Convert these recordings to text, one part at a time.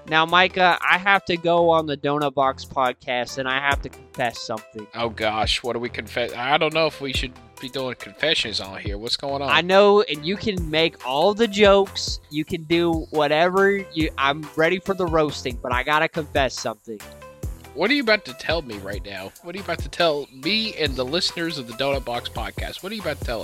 Now, Micah, I have to go on the Donut Box podcast and I have to confess something. Oh gosh, what do we confess? I don't know if we should be doing confessions on here. What's going on? I know, and you can make all the jokes. You can do whatever. I'm ready for the roasting, but I gotta confess something. What are you about to tell me right now? What are you about to tell me and the listeners of the Donut Box podcast? What are you about to tell us?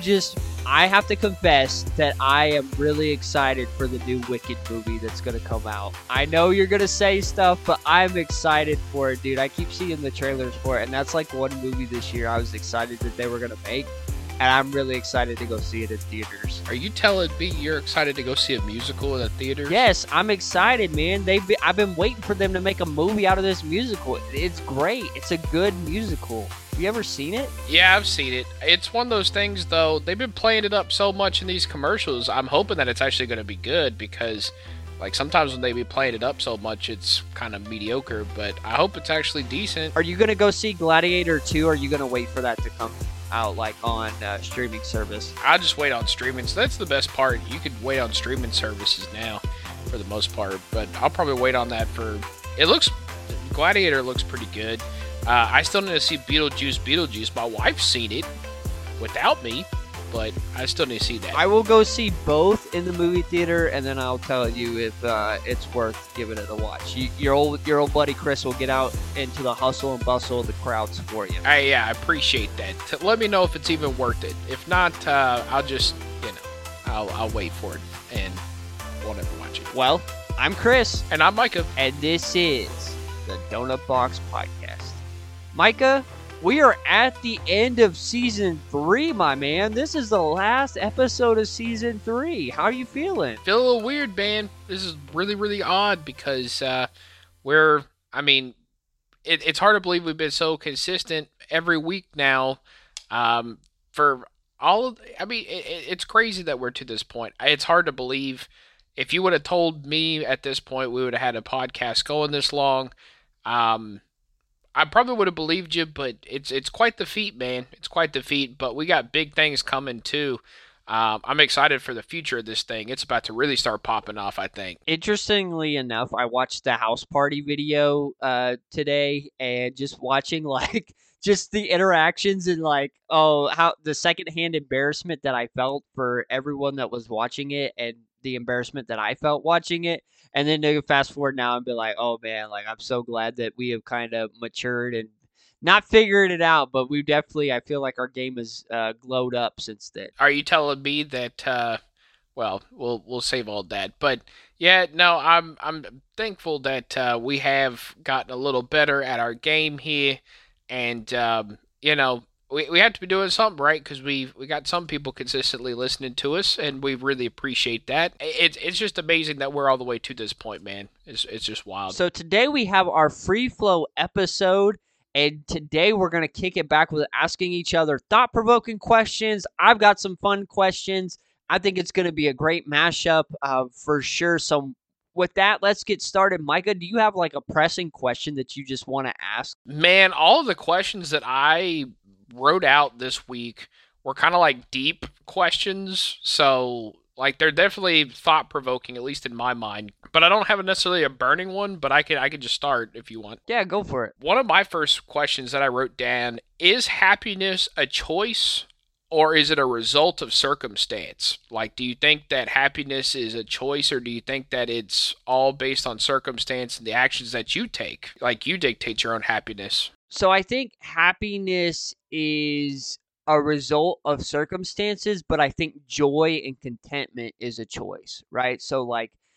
I have to confess that I am really excited for the new Wicked movie that's going to come out. I know you're going to say stuff, but I'm excited for it, dude. I keep seeing the trailers for it, and that's like one movie this year I was excited that they were going to make, and I'm really excited to go see it in theaters. Are you telling me you're excited to go see a musical in the theater? Yes, I'm excited, man. I've been waiting for them to make a movie out of this musical. It's great. It's a good musical. Have you ever seen it? Yeah, I've seen it. It's one of those things, though. They've been playing it up so much in these commercials. I'm hoping that it's actually going to be good because, like, sometimes when they be playing it up so much, it's kind of mediocre. But I hope it's actually decent. Are you going to go see Gladiator 2, or are you going to wait for that to come out, like, on streaming service? I'll just wait on streaming. So that's the best part. You can wait on streaming services now for the most part. But I'll probably wait on that for... Gladiator looks pretty good. I still need to see Beetlejuice. My wife's seen it without me, but I still need to see that. I will go see both in the movie theater, and then I'll tell you if it's worth giving it a watch. Your old buddy Chris will get out into the hustle and bustle of the crowds for you. Yeah, I appreciate that. Let me know if it's even worth it. If not, I'll just, I'll wait for it and won't ever watch it. Well, I'm Chris. And I'm Micah. And this is the Donut Box Podcast. Micah, we are at the end of Season 3, my man. This is the last episode of Season 3. How are you feeling? Feel a little weird, man. This is really, really odd because it's hard to believe we've been so consistent every week now it's crazy that we're to this point. It's hard to believe. If you would have told me at this point we would have had a podcast going this long, I probably would have believed you, but it's quite the feat, man. It's quite the feat, but we got big things coming too. I'm excited for the future of this thing. It's about to really start popping off, I think. Interestingly enough, I watched the house party video today, and just watching just the interactions and how the secondhand embarrassment that I felt for everyone that was watching it, and the embarrassment that I felt watching it. And then to fast forward now and be like, oh man, I'm so glad that we have kind of matured and not figured it out, but we definitely, I feel like our game has glowed up since then. Are you telling me that, we'll save all that. But yeah, no, I'm thankful that we have gotten a little better at our game here. And, we have to be doing something right because we got some people consistently listening to us, and we really appreciate that. It's just amazing that we're all the way to this point, man. It's just wild. So today we have our free flow episode, and today we're going to kick it back with asking each other thought-provoking questions. I've got some fun questions. I think it's going to be a great mashup for sure. So with that, let's get started. Micah, do you have a pressing question that you just want to ask? Man, all of the questions that I wrote out this week were kind of deep questions, so they're definitely thought-provoking, at least in my mind, but I don't have necessarily a burning one, but I could just start if you want. Yeah, go for it. One of my first questions that I wrote down, is happiness a choice or is it a result of circumstance? Do you think that happiness is a choice, or do you think that it's all based on circumstance and the actions that you take? You dictate your own happiness. So I think happiness is a result of circumstances, but I think joy and contentment is a choice, right? So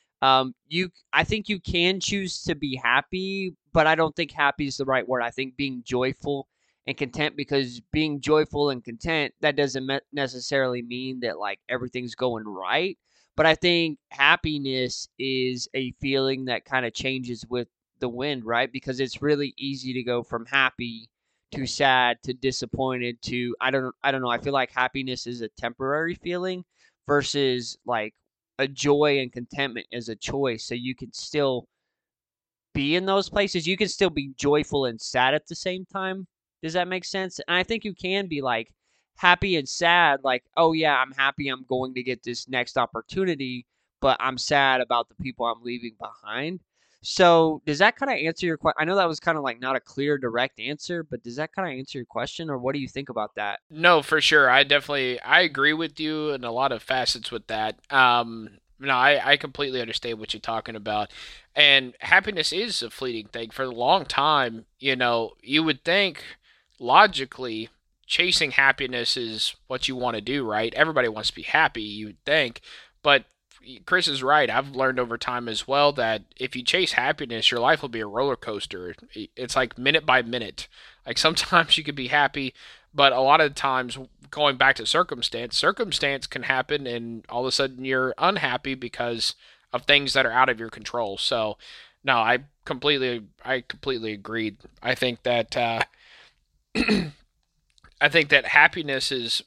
I think you can choose to be happy, but I don't think happy is the right word. I think being joyful and content, because being joyful and content, that doesn't necessarily mean that everything's going right. But I think happiness is a feeling that kind of changes with the wind, right? Because it's really easy to go from happy to sad to disappointed to I don't know. I feel like happiness is a temporary feeling versus a joy and contentment is a choice. So you can still be in those places. You can still be joyful and sad at the same time. Does that make sense? And I think you can be happy and sad. Oh yeah, I'm happy I'm going to get this next opportunity, but I'm sad about the people I'm leaving behind. So does that kind of answer your question? I know that was kind of like not a clear, direct answer, but does that kind of answer your question, or what do you think about that? No, for sure. I agree with you in a lot of facets with that. No, I completely understand what you're talking about. And happiness is a fleeting thing. For a long time, you would think logically chasing happiness is what you want to do, right? Everybody wants to be happy, you would think. But Chris is right. I've learned over time as well that if you chase happiness, your life will be a roller coaster. It's like minute by minute. Like sometimes you could be happy, but a lot of times, going back to circumstance can happen, and all of a sudden you're unhappy because of things that are out of your control. So, no, I completely agreed. I think that happiness is,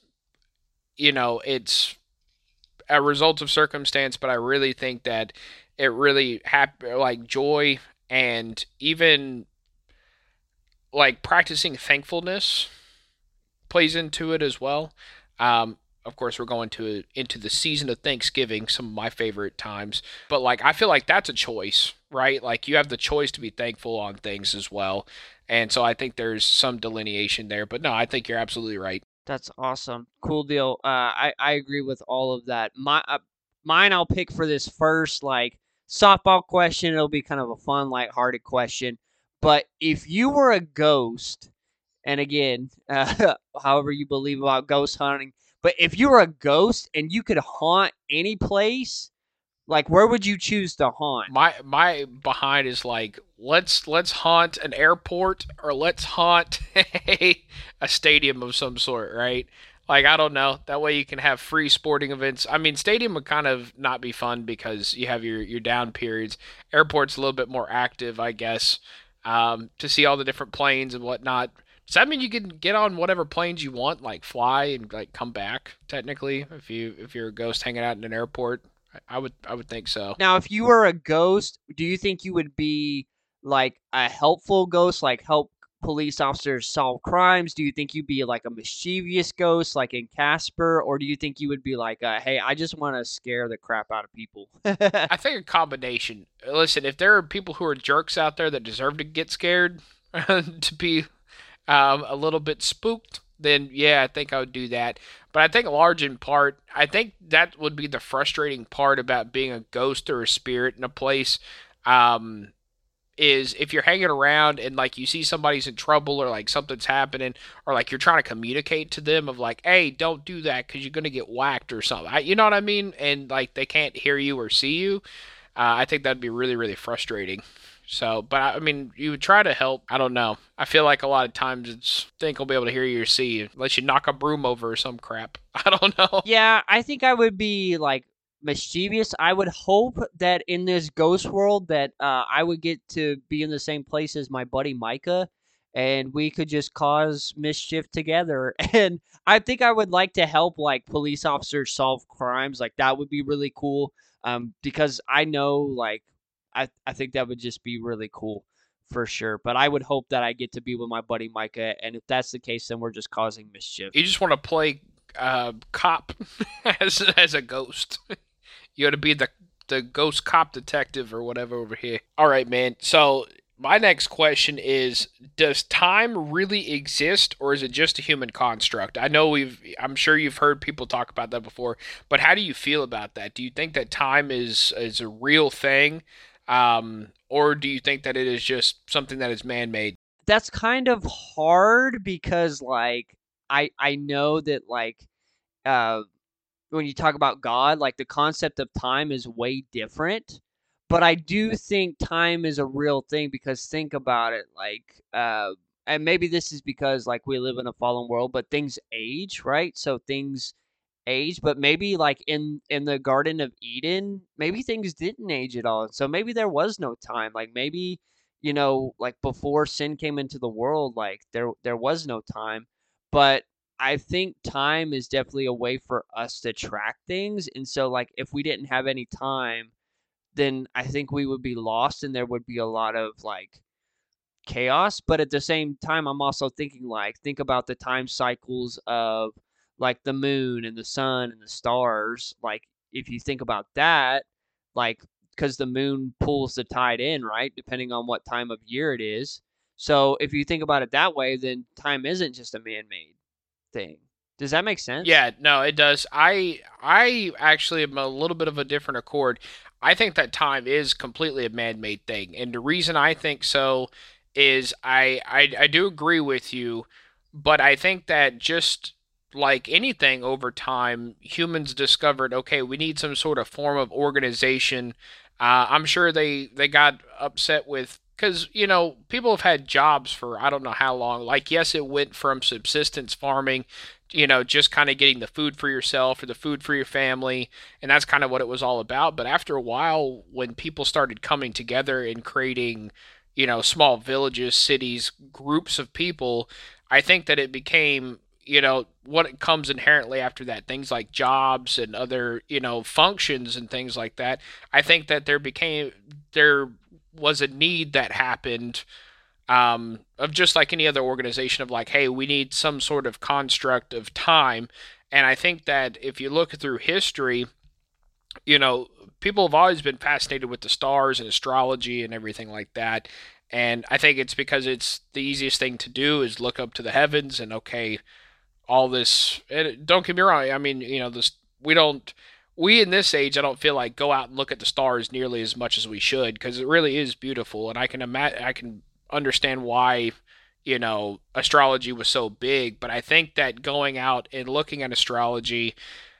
it's a result of circumstance, but I really think that it really like joy and even like practicing thankfulness plays into it as well. Of course, we're going to into the season of Thanksgiving, some of my favorite times. But like, I feel like that's a choice, right? Like, you have the choice to be thankful on things as well, and so I think there's some delineation there. But no, I think you're absolutely right. That's awesome. Cool deal. I agree with all of that. Mine I'll pick for this first like softball question. It'll be kind of a fun, lighthearted question. But if you were a ghost, and again, however you believe about ghost hunting, but if you were a ghost and you could haunt any place, like where would you choose to haunt? My behind is like, let's haunt an airport, or let's haunt a stadium of some sort, right? Like, I don't know. That way you can have free sporting events. I mean, stadium would kind of not be fun because you have your down periods. Airport's a little bit more active, I guess, to see all the different planes and whatnot. Does that mean you can get on whatever planes you want, like fly and like come back? Technically, if you're a ghost hanging out in an airport, I would think so. Now, if you were a ghost, do you think you would be like a helpful ghost, like help police officers solve crimes? Do you think you'd be like a mischievous ghost, like in Casper, or do you think you would be like, "Hey, I just want to scare the crap out of people"? I think a combination. Listen, if there are people who are jerks out there that deserve to get scared, to be a little bit spooked, then yeah, I think I would do that. But I think large in part, I think that would be the frustrating part about being a ghost or a spirit in a place. Um, is if you're hanging around and like you see somebody's in trouble, or like something's happening, or like you're trying to communicate to them of like, hey, don't do that because you're gonna get whacked or something. You know what I mean? And like they can't hear you or see you. I think that'd be really, really frustrating. So, but I mean, you would try to help. I don't know. I feel like a lot of times it's think will be able to hear you or see you unless you knock a broom over or some crap. I don't know. Yeah, I think I would be like mischievous. I would hope that in this ghost world that I would get to be in the same place as my buddy Micah, and we could just cause mischief together. And I think I would like to help like police officers solve crimes. Like that would be really cool. Because I know like I think that would just be really cool for sure. But I would hope that I get to be with my buddy Micah, and if that's the case, then we're just causing mischief. You just want to play cop as a ghost. You got to be the ghost cop detective or whatever over here. All right, man. So my next question is: does time really exist, or is it just a human construct? I know I'm sure you've heard people talk about that before, but how do you feel about that? Do you think that time is a real thing, or do you think that it is just something that is man made? That's kind of hard because like I know that like uh when you talk about God, like the concept of time is way different. But I do think time is a real thing because think about it, like and maybe this is because like we live in a fallen world, but things age, right? So things age, but maybe like in the Garden of Eden, maybe things didn't age at all. So maybe there was no time. Like maybe, like before sin came into the world, like there was no time. But I think time is definitely a way for us to track things. And so like if we didn't have any time, then I think we would be lost and there would be a lot of like chaos. But at the same time, I'm also thinking like think about the time cycles of like the moon and the sun and the stars. Like if you think about that, like because the moon pulls the tide in, right? Depending on what time of year it is. So if you think about it that way, then time isn't just a man-made thing. Does that make sense? Yeah, no, it does. I actually am a little bit of a different accord. I think that time is completely a man-made thing, and the reason I think so is I do agree with you, but I think that just like anything over time, humans discovered, okay, we need some sort of form of organization. I'm sure they got upset with because people have had jobs for I don't know how long. Like yes, it went from subsistence farming, just kind of getting the food for yourself or the food for your family. And that's kind of what it was all about. But after a while, when people started coming together and creating, small villages, cities, groups of people, I think that it became, what comes inherently after that, things like jobs and other, functions and things like that. I think that there was a need that happened of just like any other organization of like, hey, we need some sort of construct of time. And I think that if you look through history, you know, people have always been fascinated with the stars and astrology and everything like that. And I think it's because it's the easiest thing to do is look up to the heavens and okay, all this. And don't get me wrong. I mean, this we don't. We in this age, I don't feel like go out and look at the stars nearly as much as we should because it really is beautiful, and I can imagine, I can understand why, astrology was so big. But I think that going out and looking at astrology,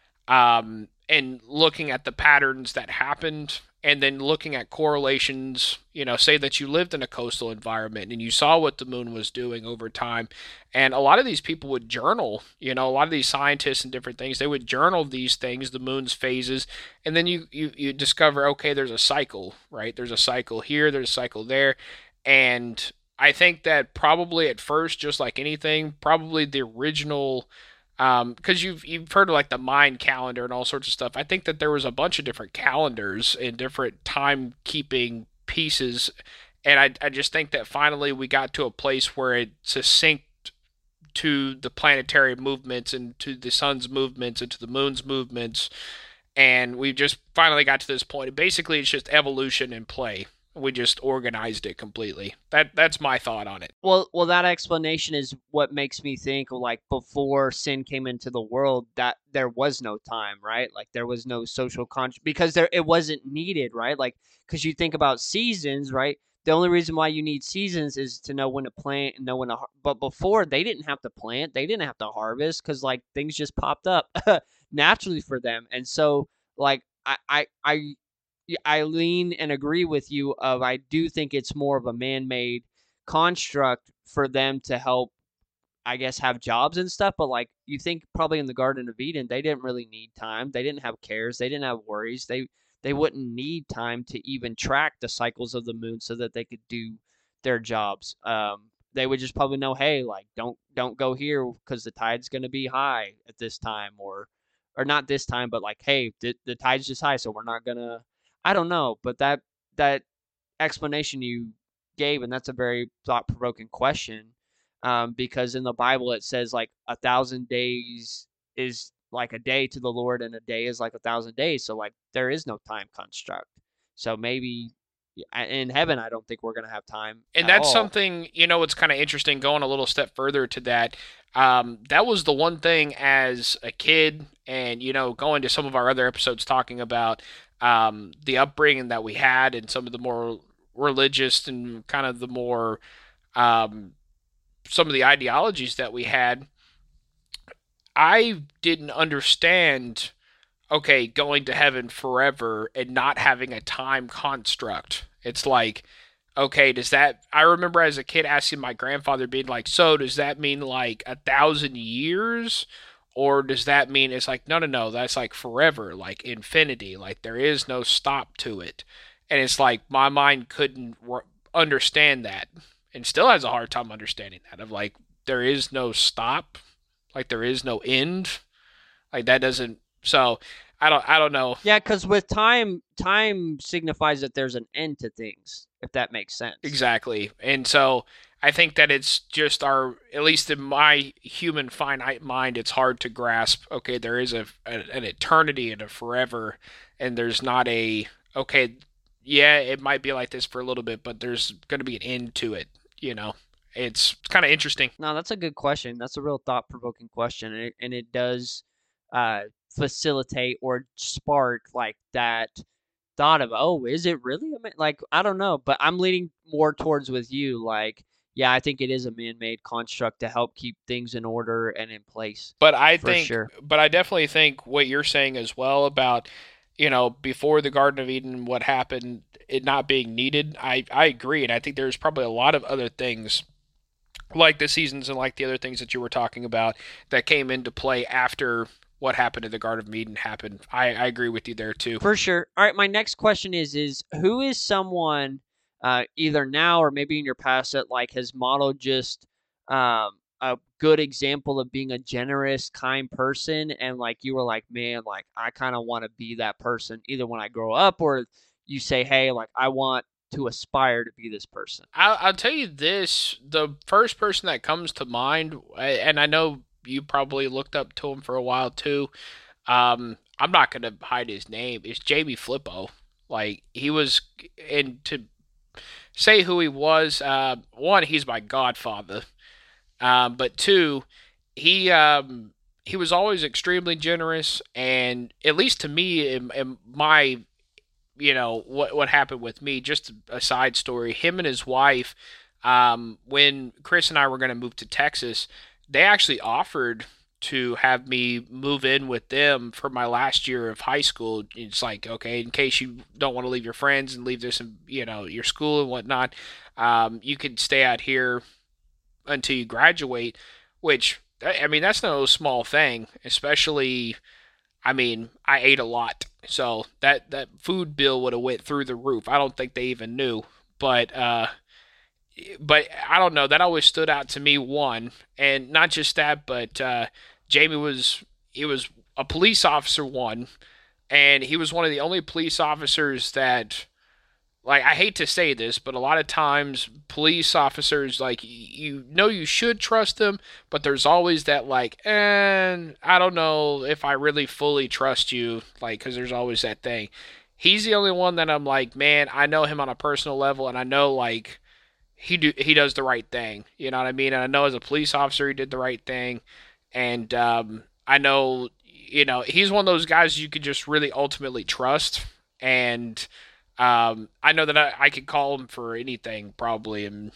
and looking at the patterns that happened and then looking at correlations, say that you lived in a coastal environment and you saw what the moon was doing over time. And a lot of these people would journal, a lot of these scientists and different things, they would journal these things, the moon's phases, and then you discover, okay, there's a cycle, right? There's a cycle here, there's a cycle there. And I think that probably at first, just like anything, probably the original because you've heard of like the Mayan calendar and all sorts of stuff. I think that there was a bunch of different calendars and different timekeeping pieces, and I just think that finally we got to a place where it's succinct to the planetary movements and to the sun's movements and to the moon's movements, and we just finally got to this point. And basically, it's just evolution in play. We just organized it completely. That's my thought on it. Well, that explanation is what makes me think like before sin came into the world that there was no time, right? Like there was no social because it wasn't needed, right? Like because you think about seasons, right? The only reason why you need seasons is to know when to plant and know when to. But before they didn't have to plant, they didn't have to harvest because like things just popped up naturally for them, and so like I lean and agree with you of I do think it's more of a man-made construct for them to help, I guess, have jobs and stuff. But like you think probably in the Garden of Eden, they didn't really need time. They didn't have cares. They didn't have worries. They wouldn't need time to even track the cycles of the moon so that they could do their jobs. They would just probably know, hey, like don't go here because the tide's going to be high at this time, or not this time, but like, hey, the tide's just high, so we're not gonna. I don't know, but that explanation you gave, and that's a very thought provoking question, because in the Bible it says like 1,000 days is like a day to the Lord, and a day is like 1,000 days. So like there is no time construct. So maybe in heaven, I don't think we're gonna have time And at that's all. something, it's kind of interesting going a little step further to that. That was the one thing as a kid, and, going to some of our other episodes talking about the upbringing that we had and some of the more religious and kind of the more, um, some of the ideologies that we had. I didn't understand, okay, going to heaven forever and not having a time construct. It's like, okay, does that? I remember as a kid asking my grandfather, being like, so does that mean like 1,000 years? Or does that mean it's like, no, no, no, that's like forever, like infinity, like there is no stop to it. And it's like my mind couldn't understand that and still has a hard time understanding that of like, there is no stop, like there is no end. Like that doesn't, so I don't know. Yeah, because with time signifies that there's an end to things, if that makes sense. Exactly. And so I think that it's just our, at least in my human finite mind, it's hard to grasp. Okay, there is an eternity and a forever, and there's not a, okay. yeah, it might be like this for a little bit, but there's going to be an end to it. You know, it's kind of interesting. No, that's a good question. That's a real thought-provoking question, and it does uh, facilitate or spark like that thought of, oh, is it really like I don't know, but I'm leaning more towards with you. Like, yeah, I think it is a man-made construct to help keep things in order and in place, for sure. But I definitely think what you're saying as well about, before the Garden of Eden, what happened, it not being needed. I agree, and I think there's probably a lot of other things like the seasons and like the other things that you were talking about that came into play after what happened in the Garden of Eden happened. I agree with you there too. For sure. All right, my next question is who is someone either now or maybe in your past that like has modeled just a good example of being a generous, kind person and like you were like, "Man, like I kind of want to be that person either when I grow up or you say, "Hey, like I want to aspire to be this person." I'll tell you this: the first person that comes to mind, and I know you probably looked up to him for a while too. I'm not gonna hide his name. It's Jamie Flippo. Like he was, and to say who he was, one, he's my godfather. But two, he he was always extremely generous, and at least to me, in my what happened with me. Just a side story. Him and his wife, when Chris and I were going to move to Texas, they actually offered to have me move in with them for my last year of high school. It's like, okay, in case you don't want to leave your friends and leave this, your school and whatnot, you could stay out here until you graduate. Which, I mean, that's no small thing, especially, I mean, I ate a lot, so that food bill would have went through the roof. I don't think they even knew, but but I don't know. That always stood out to me. One, and not just that, but Jamie was he was a police officer. One, and he was one of the only police officers that, like, I hate to say this, but a lot of times police officers, like, you should trust them, but there's always that, like, and I don't know if I really fully trust you, like, because there's always that thing. He's the only one that I'm like, man, I know him on a personal level, and I know, like, he does the right thing. You know what I mean? And I know as a police officer he did the right thing, and I know, he's one of those guys you could just really ultimately trust, and I know that I could call him for anything probably, and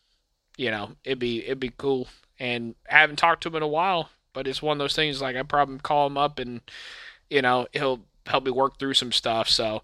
it'd be cool. And I haven't talked to him in a while, but it's one of those things like I probably call him up and he'll help me work through some stuff. So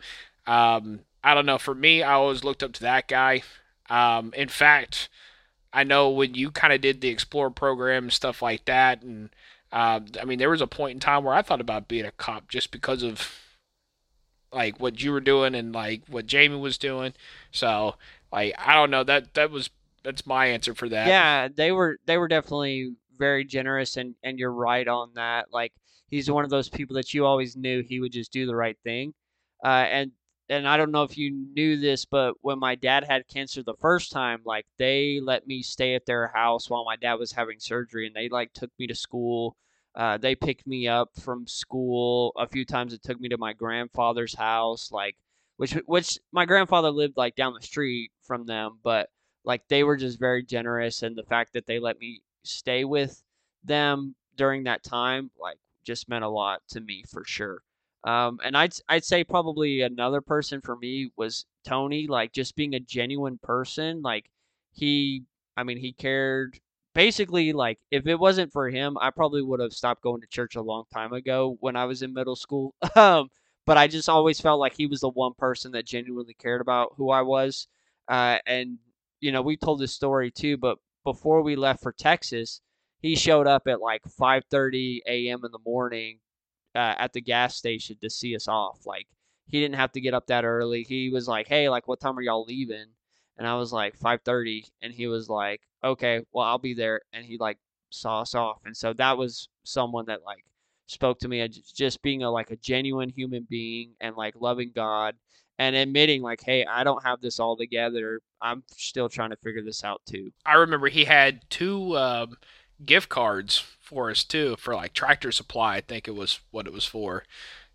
I don't know. For me, I always looked up to that guy. In fact, I know when you kind of did the Explorer program and stuff like that, and I mean, there was a point in time where I thought about being a cop just because of like what you were doing and like what Jamie was doing. So like I don't know, that's my answer for that. Yeah, they were definitely very generous and you're right on that. Like he's one of those people that you always knew he would just do the right thing. And I don't know if you knew this, but when my dad had cancer the first time, like they let me stay at their house while my dad was having surgery and they like took me to school. They picked me up from school a few times. It took me to my grandfather's house, like which my grandfather lived like down the street from them, but like they were just very generous and the fact that they let me stay with them during that time like just meant a lot to me for sure. And I'd say probably another person for me was Tony, like just being a genuine person. Like he, I mean, he cared basically like if it wasn't for him, I probably would have stopped going to church a long time ago when I was in middle school. But I just always felt like he was the one person that genuinely cared about who I was. And we told this story too, but before we left for Texas, he showed up at like 5:30 a.m. in the morning at the gas station to see us off. Like he didn't have to get up that early. He was like, "Hey, like what time are y'all leaving?" And I was like 5:30, and he was like, "Okay, well I'll be there." And he like saw us off, and so that was someone that like spoke to me as just being a genuine human being and like loving God and admitting like, "Hey, I don't have this all together. I'm still trying to figure this out too." I remember he had two gift cards for us too for like Tractor Supply. I think it was what it was for.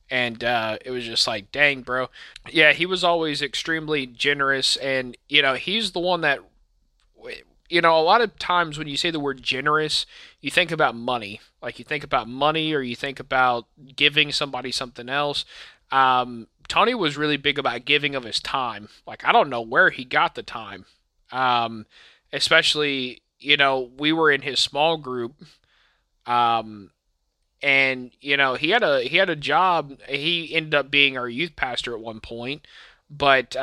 And it was just like, dang, bro. Yeah, he was always extremely generous, and he's the one that, a lot of times when you say the word generous, you think about money. Like you think about money, or you think about giving somebody something else. Tony was really big about giving of his time. Like I don't know where he got the time. Um, Especially, we were in his small group. Um, and he had a job. He ended up being our youth pastor at one point, but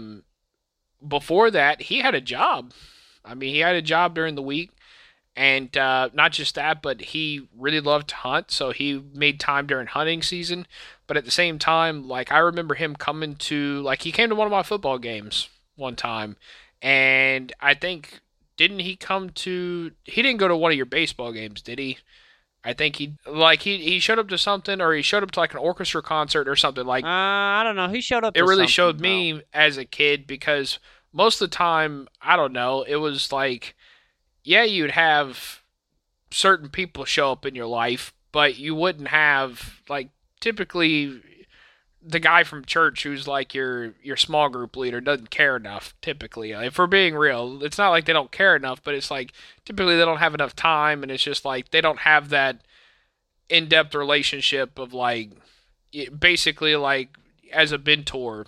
before that, he had a job. I mean, he had a job during the week, and not just that, but he really loved to hunt, so he made time during hunting season. But at the same time, like I remember him coming to, like, he came to one of my football games one time, and I think, didn't he come to? He didn't go to one of your baseball games, did he? I think he showed up to something, or he showed up to like an orchestra concert or something. Like I don't know. He showed up it to really showed something though. me as a kid, because most of the time, I don't know, it was like, yeah, you'd have certain people show up in your life, but you wouldn't have, like, typically the guy from church who's like your small group leader doesn't care enough. Typically, if we're being real, it's not like they don't care enough, but it's like typically they don't have enough time, and it's just like they don't have that in-depth relationship of, like, basically like as a mentor,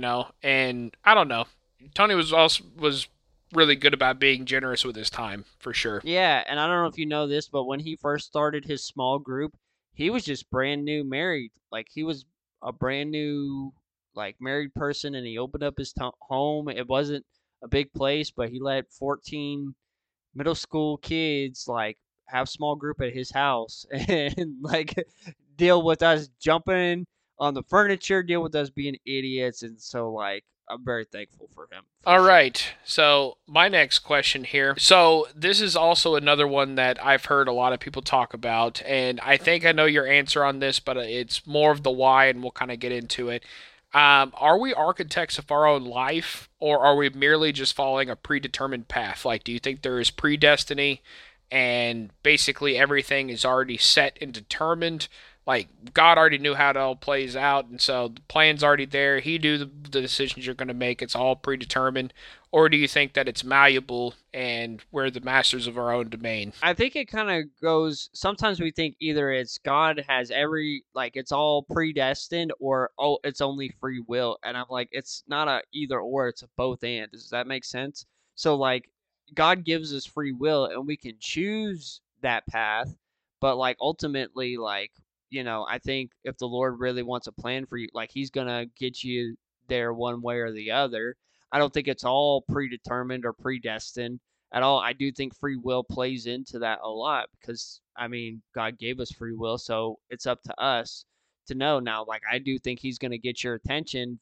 and I don't know. Tony was really good about being generous with his time, for sure. Yeah, and I don't know if you know this, but when he first started his small group, he was just brand new married. Like he was a brand new like married person, and he opened up his home. It wasn't a big place, but he let 14 middle school kids like have small group at his house and like deal with us jumping on the furniture, deal with us being idiots, and so like I'm very thankful for him for All sure. right. So, my next question here. So, this is also another one that I've heard a lot of people talk about, and I think I know your answer on this, but it's more of the why, and we'll kind of get into it. Are we architects of our own life, or are we merely just following a predetermined path? Like, do you think there is predestiny, and basically everything is already set and determined? Like, God already knew how it all plays out, and so the plan's already there. He knew the decisions you're going to make. It's all predetermined. Or do you think that it's malleable, and we're the masters of our own domain? I think it kind of goes. Sometimes we think either it's God has every like it's all predestined, or oh it's only free will, and I'm like it's not a either or, it's a both and. Does that make sense? So like God gives us free will, and we can choose that path, but like ultimately like I think if the Lord really wants a plan for you, like He's gonna get you there one way or the other. I don't think it's all predetermined or predestined at all. I do think free will plays into that a lot because I mean God gave us free will, so it's up to us to know now. Like I do think He's gonna get your attention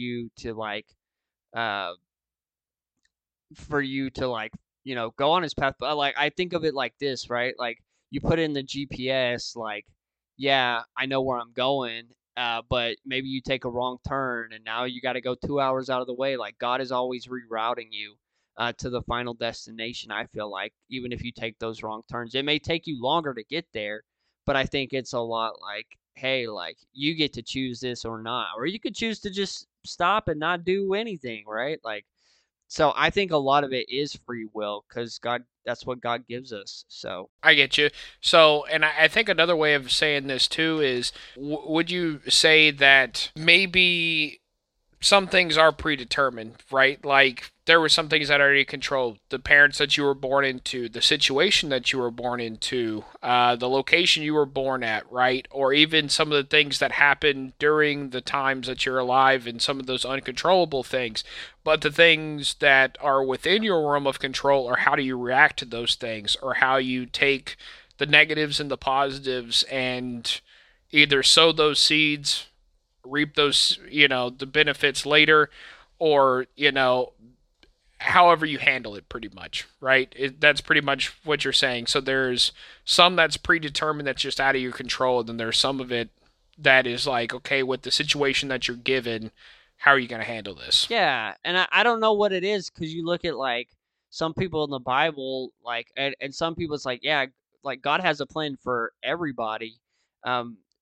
uh for you to like go on His path. But like I think of it like this, right? Like you put in the GPS, like yeah, I know where I'm going. But maybe you take a wrong turn and now you got to go 2 hours out of the way. Like God is always rerouting you to the final destination. I feel like even if you take those wrong turns, it may take you longer to get there, but I think it's a lot like, hey, like you get to choose this or not, or you could choose to just stop and not do anything, right? Like, so I think a lot of it is free will because God, that's what God gives us. So I get you. So, and I think another way of saying this too is, would you say that maybe some things are predetermined, right? Like there were some things that are already controlled. The parents that you were born into, the situation that you were born into, the location you were born at, right? Or even some of the things that happen during the times that you're alive, and some of those uncontrollable things. But the things that are within your realm of control are how do you react to those things, or how you take the negatives and the positives and either sow those seeds, reap those, the benefits later, or, however you handle it, pretty much, right? That's pretty much what you're saying. So there's some that's predetermined, that's just out of your control, and then there's some of it that is like, okay, with the situation that you're given, how are you going to handle this? yeah, and I don't know what it is because you look at like some people in the Bible, like and some people it's like yeah, like God has a plan for everybody,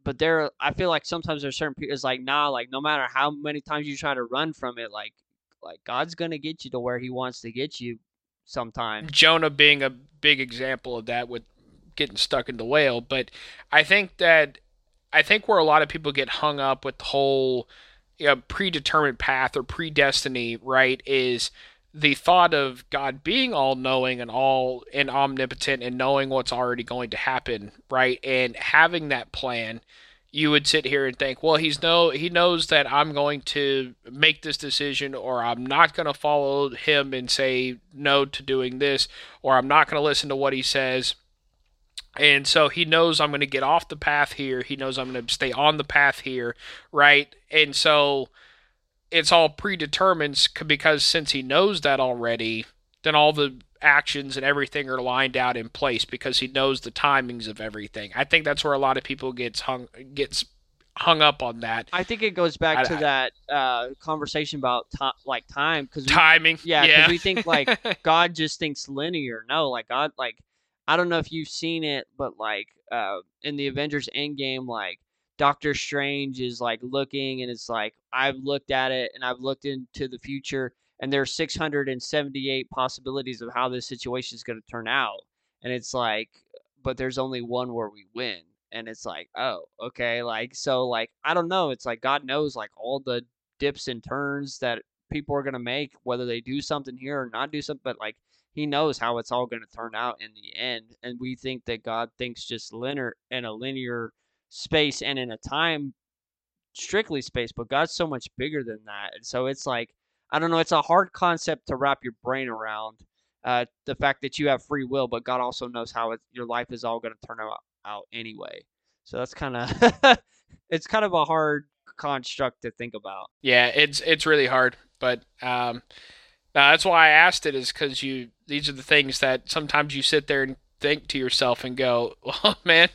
but I feel like sometimes there's certain people. It's like nah, like no matter how many times you try to run from it, like God's gonna get you to where He wants to get you. Sometimes. Jonah being a big example of that with getting stuck in the whale. But I think that I think where a lot of people get hung up with the whole predetermined path or predestiny, right, is the thought of God being all knowing and all and omnipotent and knowing what's already going to happen, right? And having that plan, you would sit here and think, well, he knows that I'm going to make this decision, or I'm not going to follow him and say no to doing this, or I'm not going to listen to what he says. And so he knows I'm going to get off the path here. He knows I'm going to stay on the path here, right? And so it's all predetermined because since he knows that already, then all the actions and everything are lined out in place because he knows the timings of everything. I think that's where a lot of people gets hung up on that. I think it goes back to that conversation about like time, because timing. Yeah, because we think like God just thinks linear. No, like God, like I don't know if you've seen it, but like in the Avengers Endgame, like Doctor Strange is like looking, and it's like I've looked at it and I've looked into the future, and there's 678 possibilities of how this situation is going to turn out, and it's like, but there's only one where we win. And it's like, oh, okay, like so, like I don't know. It's like God knows like all the dips and turns that people are gonna make, whether they do something here or not do something. But like He knows how it's all gonna turn out in the end. And we think that God thinks just linear in a linear space and in a time strictly space, but God's so much bigger than that. And so it's like I don't know. It's a hard concept to wrap your brain around. The fact that you have free will, but God also knows how your life is all going to turn out anyway. So that's kind of it's kind of a hard construct to think about. Yeah, it's really hard, but that's why I asked it is because these are the things that sometimes you sit there and think to yourself and go, well, man,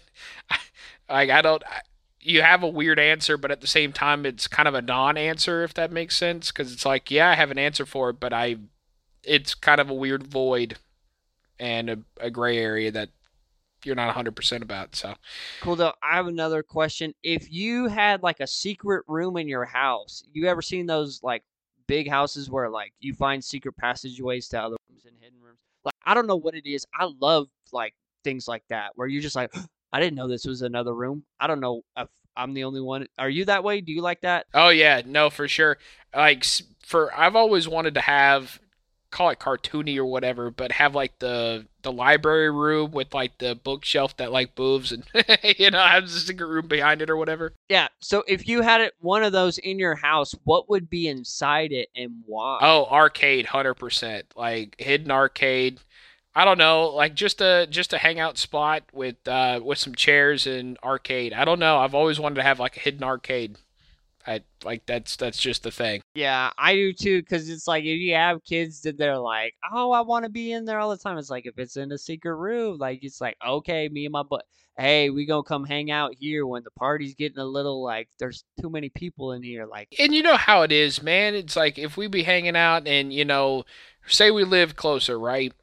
I don't. You have a weird answer, but at the same time, it's kind of a non-answer if that makes sense. Because it's like, yeah, I have an answer for it, but it's kind of a weird void and a gray area that you're not 100% about. So Cool though. I have another question. If you had like a secret room in your house, you ever seen those like big houses where like you find secret passageways to other rooms and hidden rooms? Like I don't know what it is. I love like things like that where you're just like, I didn't know this was another room. I don't know if I'm the only one. Are you that way? Do you like that? oh yeah, no, for sure. Like for I've always wanted to have call it cartoony or whatever, but have like the library room with like the bookshelf that like moves and has a secret room behind it or whatever. Yeah. So if you had one of those in your house, what would be inside it and why? Oh, arcade, 100%. Like hidden arcade. I don't know, like just a hangout spot with some chairs and arcade. I don't know. I've always wanted to have like a hidden arcade. I like that's just the thing. Yeah, I do too, because it's like if you have kids that they're like, oh, I want to be in there all the time. It's like if it's in a secret room, like it's like, okay, me and my but hey, we gonna come hang out here when the party's getting a little like there's too many people in here. Like, And you know how it is, man. It's like if we be hanging out and say we live closer, right?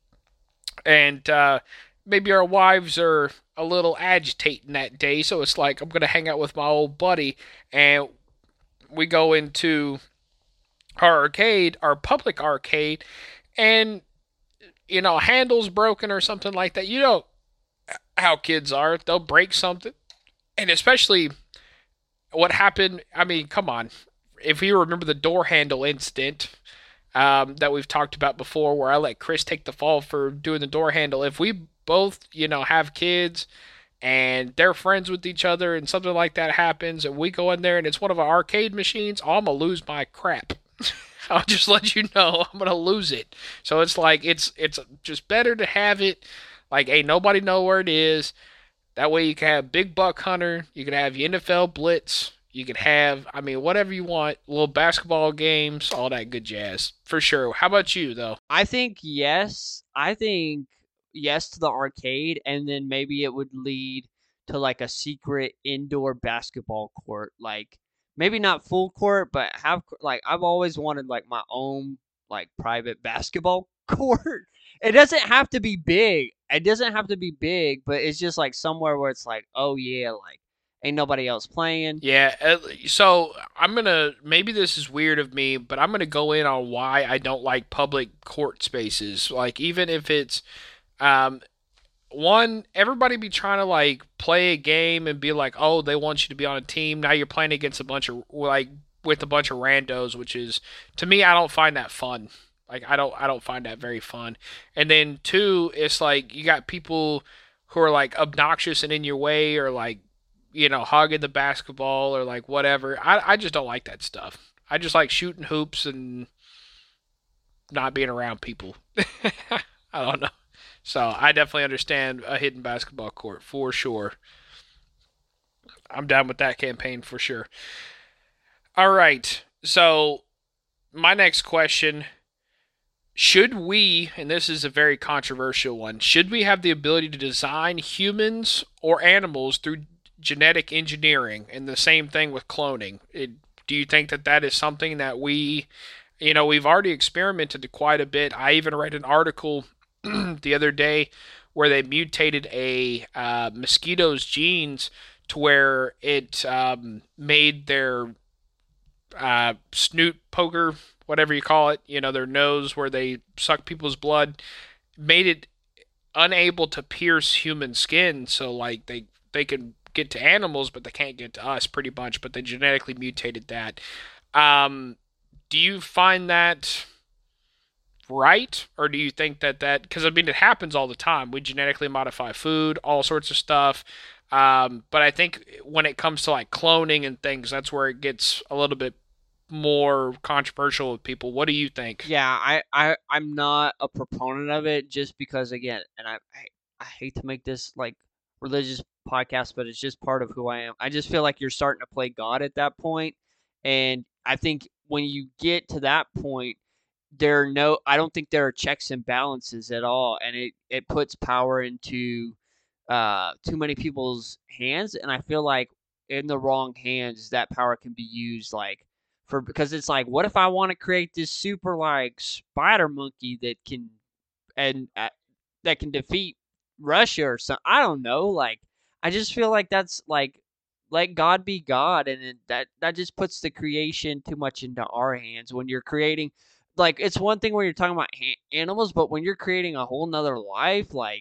And maybe our wives are a little agitating that day, so it's like I'm gonna hang out with my old buddy, and we go into our arcade, our public arcade, and handle's broken or something like that. You know how kids are; they'll break something, and especially what happened. I mean, come on, if you remember the door handle incident that we've talked about before, where I let Chris take the fall for doing the door handle. If we both, have kids and they're friends with each other and something like that happens and we go in there and it's one of our arcade machines, I'm going to lose my crap. I'll just let you know I'm going to lose it. So it's like, it's just better to have it like, ain't nobody know where it is. That way you can have Big Buck Hunter, you can have your NFL Blitz, you could have, I mean, whatever you want, little basketball games, all that good jazz, for sure. How about you, though? I think yes. I think yes to the arcade, and then maybe it would lead to like a secret indoor basketball court. Like maybe not full court, but have like I've always wanted like my own like private basketball court. It doesn't have to be big. It doesn't have to be big, but it's just like somewhere where it's like, oh yeah, like Ain't nobody else playing. Yeah, so I'm gonna, maybe this is weird of me, but I'm gonna go in on why I don't like public court spaces. Like, even if it's um one, everybody be trying to like play a game and be like, oh, they want you to be on a team. Now you're playing against a bunch of like with a bunch of randos, which is, to me, I don't find that fun. Like, I don't find that very fun. And then two, it's like you got people who are like obnoxious and in your way, or like, hogging the basketball or like whatever. I just don't like that stuff. I just like shooting hoops and not being around people. I don't know. So I definitely understand a hidden basketball court for sure. I'm down with that campaign for sure. All right. So my next question: should we, and this is a very controversial one, should we have the ability to design humans or animals through genetic engineering? And the same thing with cloning. Do you think that that is something that we've already experimented quite a bit? I even read an article the other day where they mutated a mosquito's genes to where it made their snoot poker, whatever you call it, their nose where they suck people's blood, made it unable to pierce human skin. So like they can get to animals, but they can't get to us pretty much. But they genetically mutated that. Um, do you find that right, or do you think that because I mean it happens all the time? We genetically modify food, all sorts of stuff. But I think when it comes to like cloning and things, that's where it gets a little bit more controversial with people. What do you think? Yeah, I'm not a proponent of it just because again, and I hate to make this like religious podcast, but it's just part of who I am. I just feel like you're starting to play God at that point, and I think when you get to that point, I don't think there are checks and balances at all, and it puts power into too many people's hands, and I feel like in the wrong hands that power can be used like for because it's like what if I want to create this super like spider monkey that can and that can defeat Russia or something. I don't know. Like I just feel like that's like let God be God, and that just puts the creation too much into our hands when you're creating. Like it's one thing when you're talking about animals, but when you're creating a whole nother life, like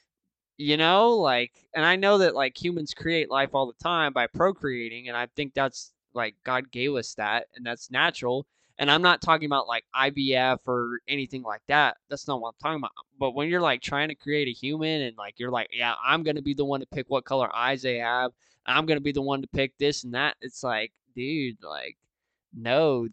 like, and I know that like humans create life all the time by procreating, and I think that's like God gave us that, and that's natural. And I'm not talking about like IVF or anything like that. That's not what I'm talking about. But when you're like trying to create a human and like you're like, yeah, I'm gonna be the one to pick what color eyes they have, I'm gonna be the one to pick this and that. It's like, dude, like, no,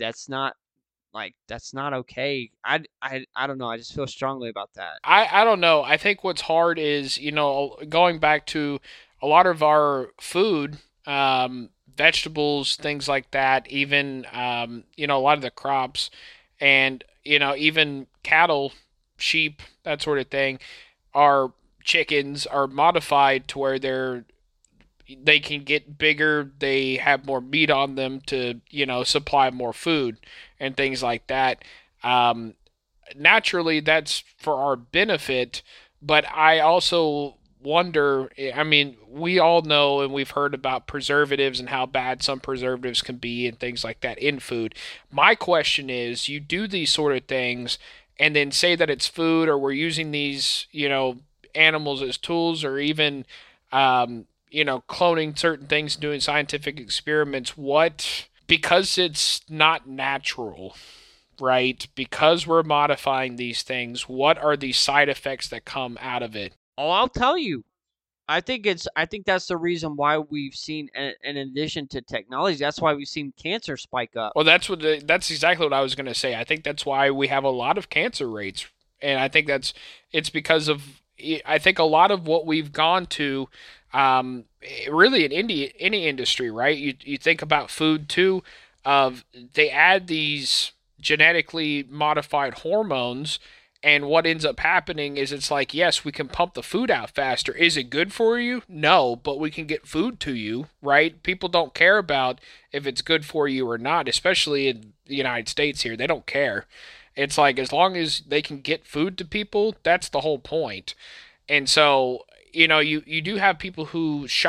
that's not okay. I don't know. I just feel strongly about that. I don't know. I think what's hard is, going back to a lot of our food, vegetables, things like that, even, a lot of the crops, and, even cattle, sheep, that sort of thing, our chickens are modified to where they can get bigger, they have more meat on them to, supply more food and things like that. Um, Naturally that's for our benefit, but I also wonder, I mean, we all know and we've heard about preservatives and how bad some preservatives can be and things like that in food. My question is, you do these sort of things and then say that it's food, or we're using these, animals as tools, or even cloning certain things, doing scientific experiments. What, because it's not natural, right? Because we're modifying these things, what are the side effects that come out of it? Oh, I'll tell you. I think that's the reason why we've seen in addition to technology, that's why we've seen cancer spike up. Well, that's exactly what I was going to say. I think that's why we have a lot of cancer rates, and I think it's because of, I think a lot of what we've gone to, really in any industry, right? You think about food too. Of They add these genetically modified hormones, and what ends up happening is it's like, yes, we can pump the food out faster. Is it good for you? No, but we can get food to you, right? People don't care about if it's good for you or not, especially in the United States here. They don't care. It's like as long as they can get food to people, that's the whole point. And so, you do have people who shop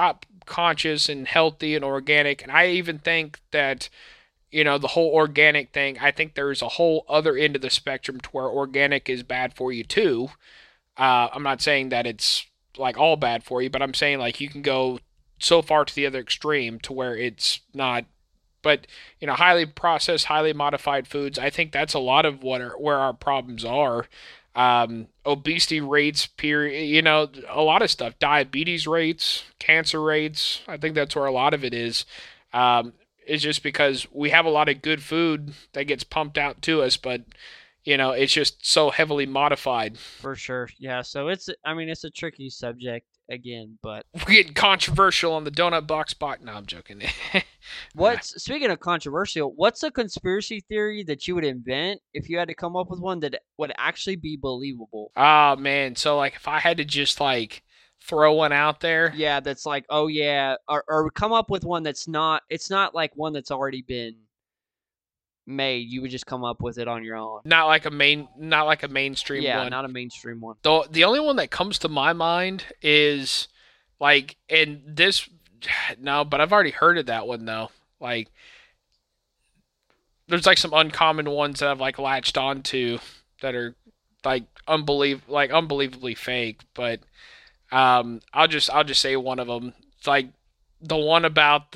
conscious and healthy and organic. And I even think that, the whole organic thing, I think there's a whole other end of the spectrum to where organic is bad for you too. I'm not saying that it's like all bad for you, but I'm saying like you can go so far to the other extreme to where it's not. But highly processed, highly modified foods. I think that's a lot of where our problems are. Obesity rates, period. A lot of stuff. Diabetes rates, cancer rates. I think that's where a lot of it is. It's just because we have a lot of good food that gets pumped out to us, but it's just so heavily modified. For sure. Yeah. So I mean, it's a tricky subject again, but We're getting controversial on the donut box spot. No, I'm joking. speaking of controversial, what's a conspiracy theory that you would invent if you had to come up with one that would actually be believable? Oh man, so like if I had to just like throw one out there, Yeah, that's like, oh yeah, or come up with one that's not. It's not like one that's already been made. You would just come up with it on your own. not like a mainstream Yeah, one. not a mainstream one. The only one that comes to my mind is like and this no, but I've already heard of that one though. Like there's like some uncommon ones that I've like latched onto that are like unbelievably fake, but I'll just say one of them. It's like the one about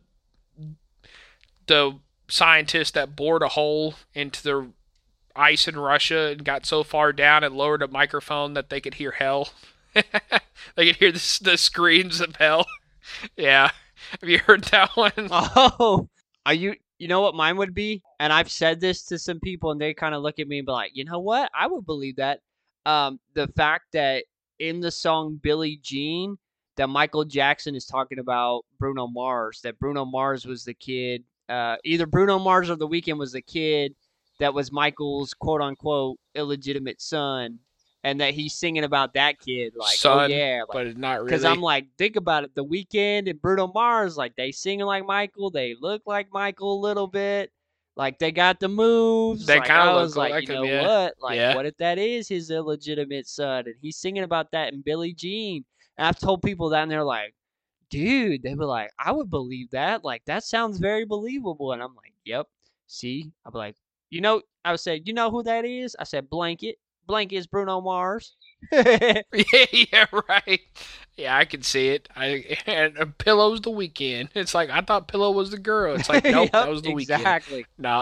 the scientist that bored a hole into the ice in Russia and got so far down and lowered a microphone that they could hear hell. They could hear the screams of hell. Yeah. Have you heard that one? Oh, are you? You know what mine would be? And I've said this to some people, and they kind of look at me and be like, you know what? I would believe that. The fact that in the song Billie Jean, that Michael Jackson is talking about Bruno Mars, that Bruno Mars was the kid. Either Bruno Mars or The Weeknd was the kid that was Michael's quote unquote illegitimate son, and that he's singing about that kid, like, oh Son, yeah, like but it's not because I'm really. like, think about it. The Weeknd and Bruno Mars, like they sing like Michael, they look like Michael a little bit, like they got the moves. They Like kind I of look was like, like you him, know yeah. what? Like Yeah. what if that is his illegitimate son and he's singing about that in Billie Jean? And I've told people that and they're like, dude, they were like, I would believe that. Like that sounds very believable. And I'm like, yep. See, I'll be like, I would say, you know who that is? I said, Blanket. Blanket is Bruno Mars. Yeah, yeah, right. Yeah, I can see it. And Pillow's the Weekend. It's like I thought Pillow was the girl. It's like nope, that Yep, was the Weekend. exactly. No.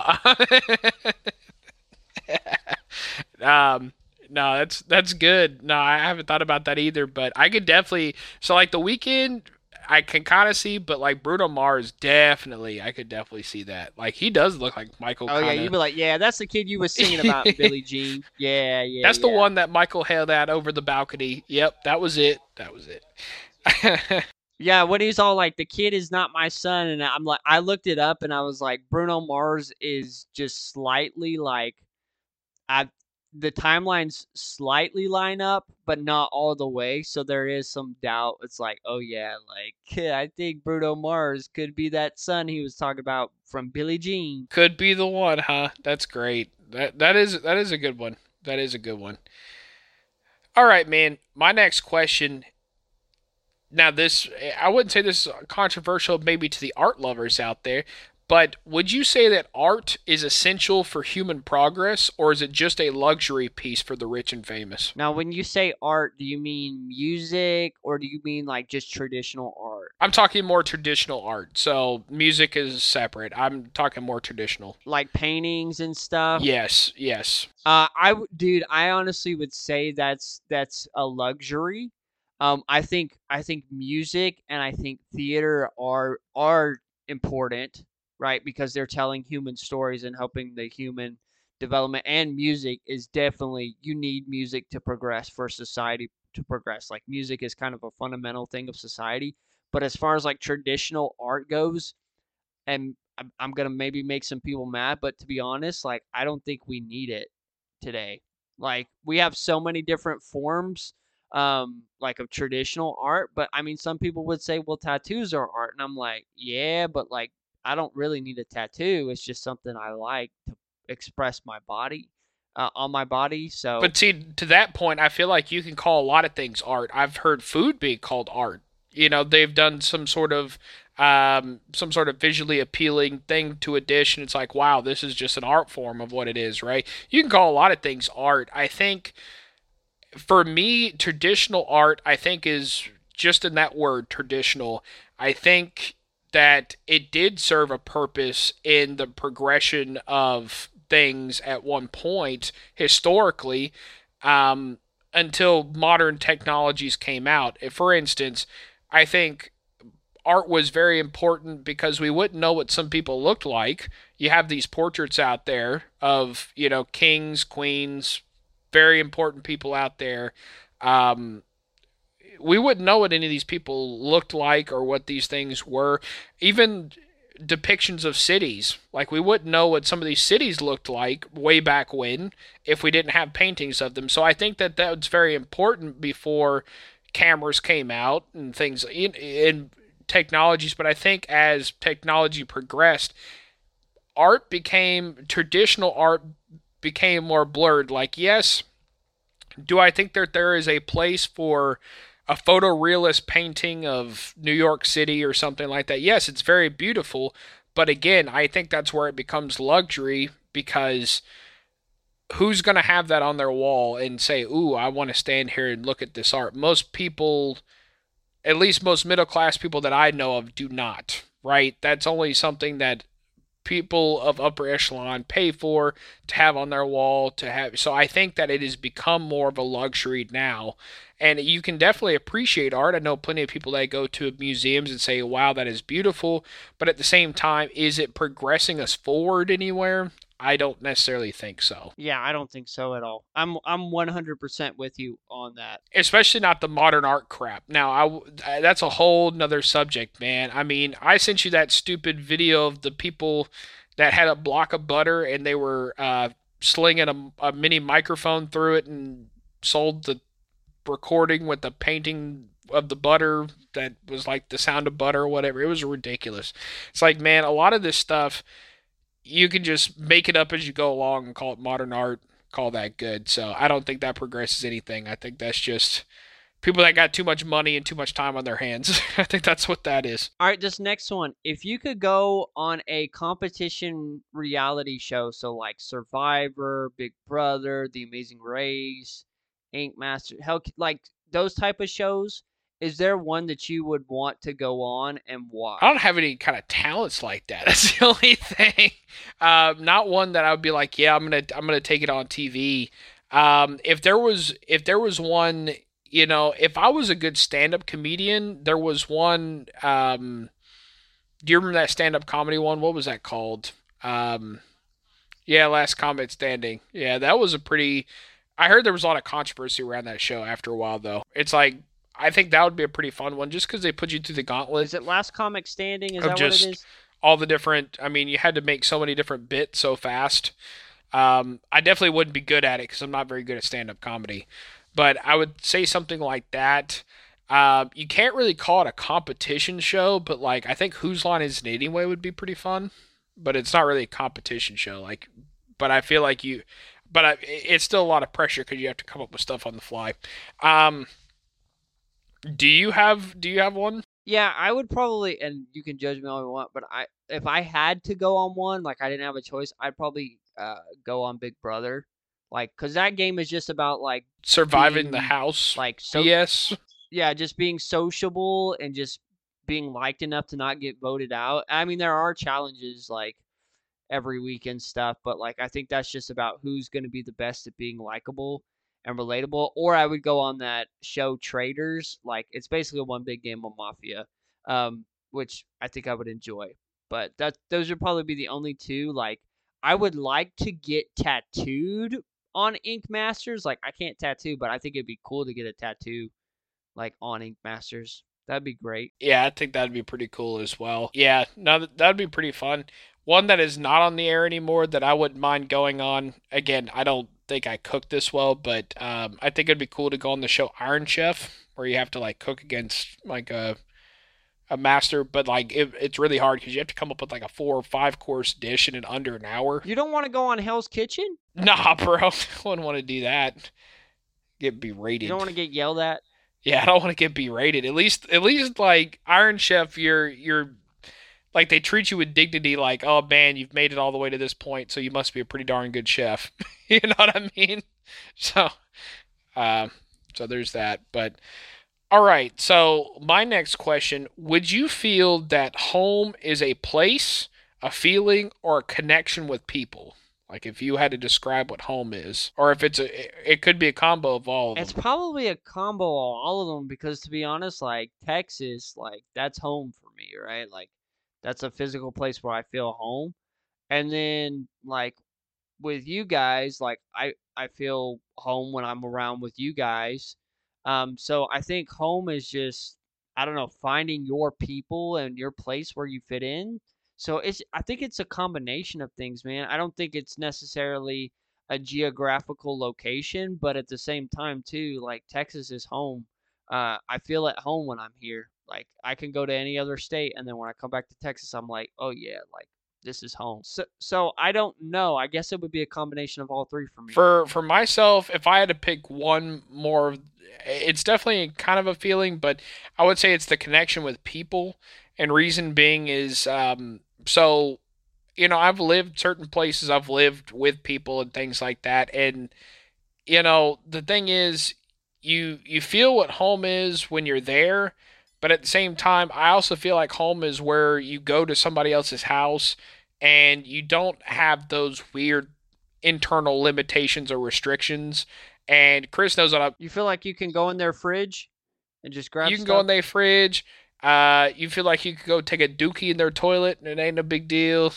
um no, that's good. No, I haven't thought about that either, but I could definitely so like the Weekend I can kind of see, but like Bruno Mars definitely I could definitely see that. Like he does look like Michael Oh yeah, kind you'd of. be like, yeah, that's the kid you was singing about in Billie Jean. Yeah, yeah, That's the yeah. one that Michael held out over the balcony. Yep, that was it. That was it. Yeah, when he's all like, the kid is not my son, and I'm like, I looked it up and I was like, Bruno Mars is just slightly like, I, the timelines slightly line up, but not all the way. So there is some doubt. It's like, oh yeah, like I think Bruno Mars could be that son he was talking about from Billie Jean. Could be the one, huh? That's great. That is a good one. That is a good one. All right, man. My next question. Now, this I wouldn't say this is controversial, maybe to the art lovers out there, but would you say that art is essential for human progress, or is it just a luxury piece for the rich and famous? Now, when you say art, do you mean music or do you mean like just traditional art? I'm talking more traditional art, so music is separate. I'm talking more traditional. Like paintings and stuff? Yes, yes. Dude, I honestly would say that's a luxury. I think music and I think theater are important, right? Because they're telling human stories and helping the human development. And music is definitely, you need music to progress, for society to progress. Like music is kind of a fundamental thing of society. But as far as like traditional art goes, and I'm gonna maybe make some people mad, but to be honest, like I don't think we need it today. Like we have so many different forms, like of traditional art, but I mean, some people would say, well, tattoos are art, and I'm like, yeah, but like I don't really need a tattoo. It's just something I like to express my body, on my body. So But see, to that point, I feel like you can call a lot of things art. I've heard food being called art. They've done some sort of visually appealing thing to a dish, and it's like, wow, this is just an art form of what it is, right? You can call a lot of things art. I think for me, traditional art, I think, is just in that word, traditional. I think that it did serve a purpose in the progression of things at one point historically, um, until modern technologies came out. For instance, I think art was very important because we wouldn't know what some people looked like. You have these portraits out there of, kings, queens, very important people out there. Um, we wouldn't know what any of these people looked like or what these things were. Even depictions of cities, like we wouldn't know what some of these cities looked like way back when if we didn't have paintings of them. So I think that was very important before cameras came out and things in technologies. But I think as technology progressed, traditional art became more blurred. Like, yes, do I think that there is a place for a photorealist painting of New York City or something like that? Yes, it's very beautiful, but again, I think that's where it becomes luxury because who's going to have that on their wall and say, "Ooh, I want to stand here and look at this art?" Most people, at least most middle class people that I know of, do not. Right? That's only something that people of upper echelon pay for to have on their wall to have. So I think that it has become more of a luxury now, and you can definitely appreciate art. I know plenty of people that go to museums and say, wow, that is beautiful, but at the same time, is it progressing us forward anywhere? I don't necessarily think so. Yeah, I don't think so at all. I'm 100% with you on that. Especially not the modern art crap. Now, that's a whole nother subject, man. I mean, I sent you that stupid video of the people that had a block of butter and they were slinging a mini microphone through it and sold the recording with the painting of the butter that was like the sound of butter or whatever. It was ridiculous. It's like, man, a lot of this stuff you can just make it up as you go along and call it modern art, call that good. So I don't think that progresses anything. I think that's just people that got too much money and too much time on their hands. I think that's what that is. All right, this next one. If you could go on a competition reality show, so like Survivor, Big Brother, The Amazing Race, Ink Master, hell, like those type of shows, is there one that you would want to go on and why? I don't have any kind of talents like that. That's the only thing. Not one that I would be like, yeah, I'm gonna take it on TV. If there was one, if I was a good stand up comedian, there was one. Do you remember that stand up comedy one? What was that called? Um, yeah, Last Comic Standing. Yeah, that was a pretty. I heard there was a lot of controversy around that show after a while, though. It's like I think that would be a pretty fun one, just because they put you through the gauntlet Is it Last Comic Standing? Is of that what it just is? all the different. I mean, you had to make so many different bits so fast. I definitely wouldn't be good at it because I'm not very good at stand-up comedy, but I would say something like that. You can't really call it a competition show, but like I think Whose Line Is It Anyway would be pretty fun, but it's not really a competition show. Like, but I feel like it's still a lot of pressure because you have to come up with stuff on the fly. Um, do you have one? Yeah, I would probably, and you can judge me all you want, but if I had to go on one, like I didn't have a choice, I'd probably go on Big Brother, like, cause that game is just about like Surviving the being house. like so, Yes. yeah, just being sociable and just being liked enough to not get voted out. I mean, there are challenges like every week and stuff, but like I think that's just about who's going to be the best at being likable and relatable. Or I would go on that show Traders, like it's basically one big game of Mafia, which I think I would enjoy. But those would probably be the only two. Like I would like to get tattooed on Ink Masters. Like I can't tattoo, but I think it'd be cool to get a tattoo like on Ink Masters. That'd be great. Yeah, I think that'd be pretty cool as well. Yeah, no, that'd be pretty fun. One that is not on the air anymore that I wouldn't mind going on. Again, I don't think I cook this well, but I think it'd be cool to go on the show Iron Chef, where you have to like cook against like a master, but like it's really hard because you have to come up with like a 4 or 5 course dish in under an hour. You don't want to go on Hell's Kitchen? Nah, bro, I wouldn't want to do that. Get You don't berated. want to get yelled at? Yeah, I don't want to get berated. At least like Iron Chef, you're like they treat you with dignity. Like, oh man, you've made it all the way to this point, so you must be a pretty darn good chef. You know what I mean? So, uh, so there's that. But all right. So my next question: would you feel that home is a place, a feeling, or a connection with people? Like if you had to describe what home is, or if it could be a combo of all of It's them. probably a combo of all of them because to be honest, like Texas, like that's home for me, right? Like that's a physical place where I feel home. And then like with you guys, like I feel home when I'm around with you guys. So I think home is just I don't know, finding your people and your place where you fit in. So it's I think it's a combination of things, man. I don't think it's necessarily a geographical location, but at the same time too, like Texas is home. I feel at home when I'm here. Like I can go to any other state and then when I come back to Texas, I'm like, "Oh yeah, like this is home." So I don't know. I guess it would be a combination of all three for me. For myself, if I had to pick one more, it's definitely kind of a feeling, but I would say it's the connection with people. And reason being is, so I've lived certain places, I've lived with people and things like that, and the thing is, you feel what home is when you're there, but at the same time, I also feel like home is where you go to somebody else's house and you don't have those weird internal limitations or restrictions. And Chris knows that You feel like you can go in their fridge and just grab you can go stuff? in their fridge. You feel like you could go take a dookie in their toilet and it ain't a big deal.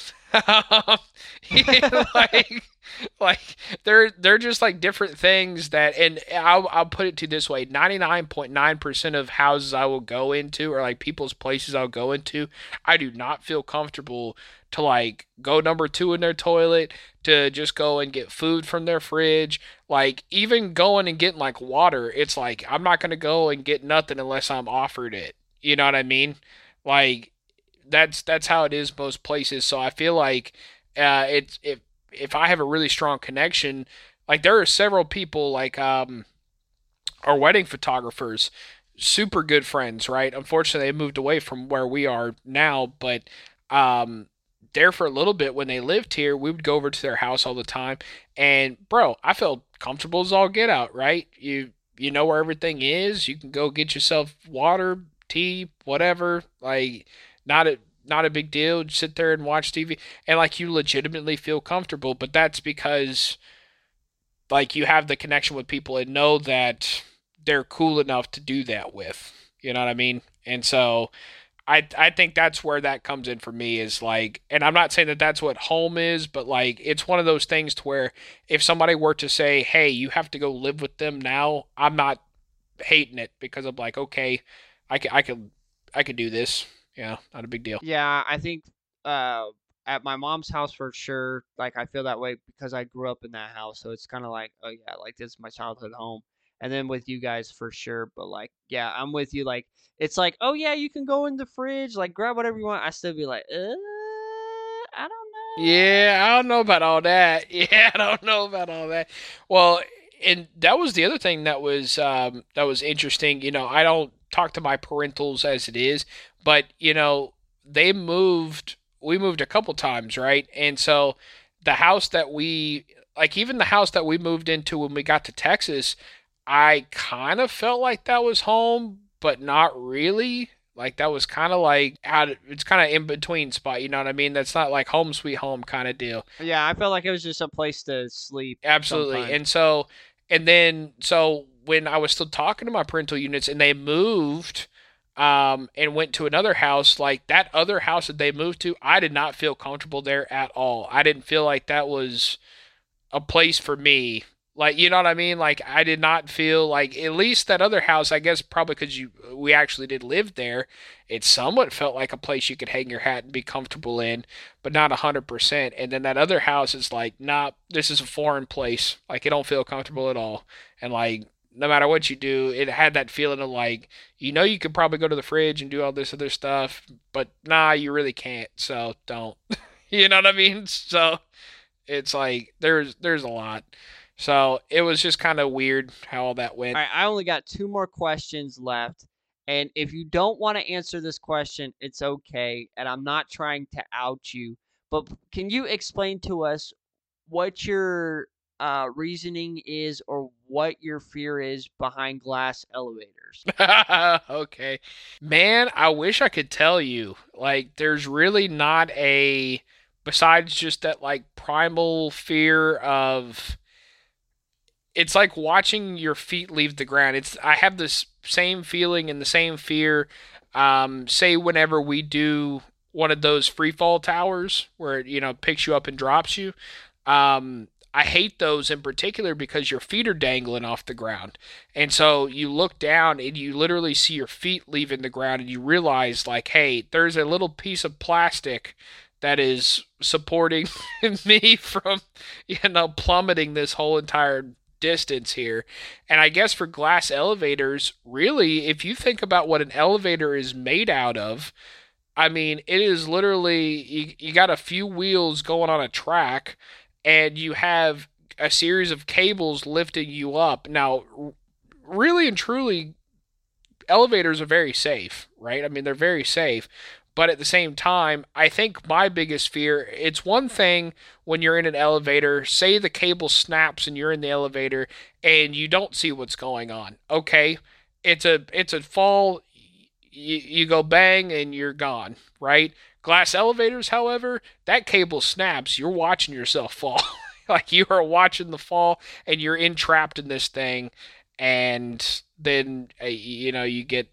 like, like they're just like different things that, and I'll put it to this way: 99.9% of houses I will go into, or like people's places I'll go into, I do not feel comfortable to like go number two in their toilet, to just go and get food from their fridge. Like even going and getting like water, it's like I'm not gonna go and get nothing unless I'm offered it. You know what I mean? Like that's how it is most places. So I feel like it's if I have a really strong connection, like there are several people like our wedding photographers, super good friends, right? Unfortunately, they moved away from where we are now, but um there for a little bit when they lived here, we would go over to their house all the time. And bro, I felt comfortable as all get out, right? You know where everything is. You can go get yourself water, tea, whatever. Like not a big deal. Just sit there and watch TV, and like you legitimately feel comfortable. But that's because like you have the connection with people and know that they're cool enough to do that with. You know what I mean? And so I think that's where that comes in for me is like, and I'm not saying that that's what home is, but like it's one of those things to where if somebody were to say, "Hey, you have to go live with them now," I'm not hating it because I'm like, okay, I could do this. Yeah, not a big deal. Yeah, I think uh at my mom's house for sure, like I feel that way because I grew up in that house. So it's kind of like, oh yeah, like this is my childhood home. And then with you guys for sure, but like yeah, I'm with you like it's like, "Oh yeah, you can go in the fridge, like grab whatever you want." I still be like, I don't know." Yeah, I don't know about all that. Yeah, I don't know about all that. Well, and that was the other thing that was interesting. I don't talk to my parentals as it is, but they moved. We moved a couple times, right? And so the house that we like, even the house that we moved into when we got to Texas, I kind of felt like that was home, but not really. Like that was kind of like out. It's kind of in between spot. You know what I mean? That's not like home sweet home kind of deal. Yeah, I felt like it was just a place to sleep Absolutely. sometimes. And so when I was still talking to my parental units and they moved and went to another house, like that other house that they moved to, I did not feel comfortable there at all. I didn't feel like that was a place for me. Like, you know what I mean? Like, I did not feel like at least that other house. I guess probably because we actually did live there. It somewhat felt like a place you could hang your hat and be comfortable in, but not 100%. And then that other house is like, nah, this is a foreign place. Like, it don't feel comfortable at all. And like, no matter what you do, it had that feeling of like, you could probably go to the fridge and do all this other stuff, but nah, you really can't. So don't. You know what I mean? So it's like there's a lot. So it was just kind of weird how all that All went. right, I only got two more questions left. And if you don't want to answer this question, it's okay. And I'm not trying to out you. But can you explain to us what your reasoning is or what your fear is behind glass elevators? Okay. Man, I wish I could tell you. Like, there's really not a, besides just that, like, primal fear of, it's like watching your feet leave the ground. I have this same feeling and the same fear, say, whenever we do one of those free fall towers where it, picks you up and drops you. I hate those in particular because your feet are dangling off the ground. And so you look down and you literally see your feet leaving the ground and you realize, like, hey, there's a little piece of plastic that is supporting me from, plummeting this whole entire distance here. And I guess for glass elevators, really, if you think about what an elevator is made out of, I mean, it is literally you got a few wheels going on a track, and you have a series of cables lifting you up. Now, really and truly, elevators are very safe, right? I mean, they're very safe. But at the same time, I think my biggest fear, it's one thing when you're in an elevator, say the cable snaps and you're in the elevator and you don't see what's going on. Okay, it's a fall, you go bang and you're gone, right? Glass elevators, however, that cable snaps, you're watching yourself fall. Like you are watching the fall and you're entrapped in this thing, and then you get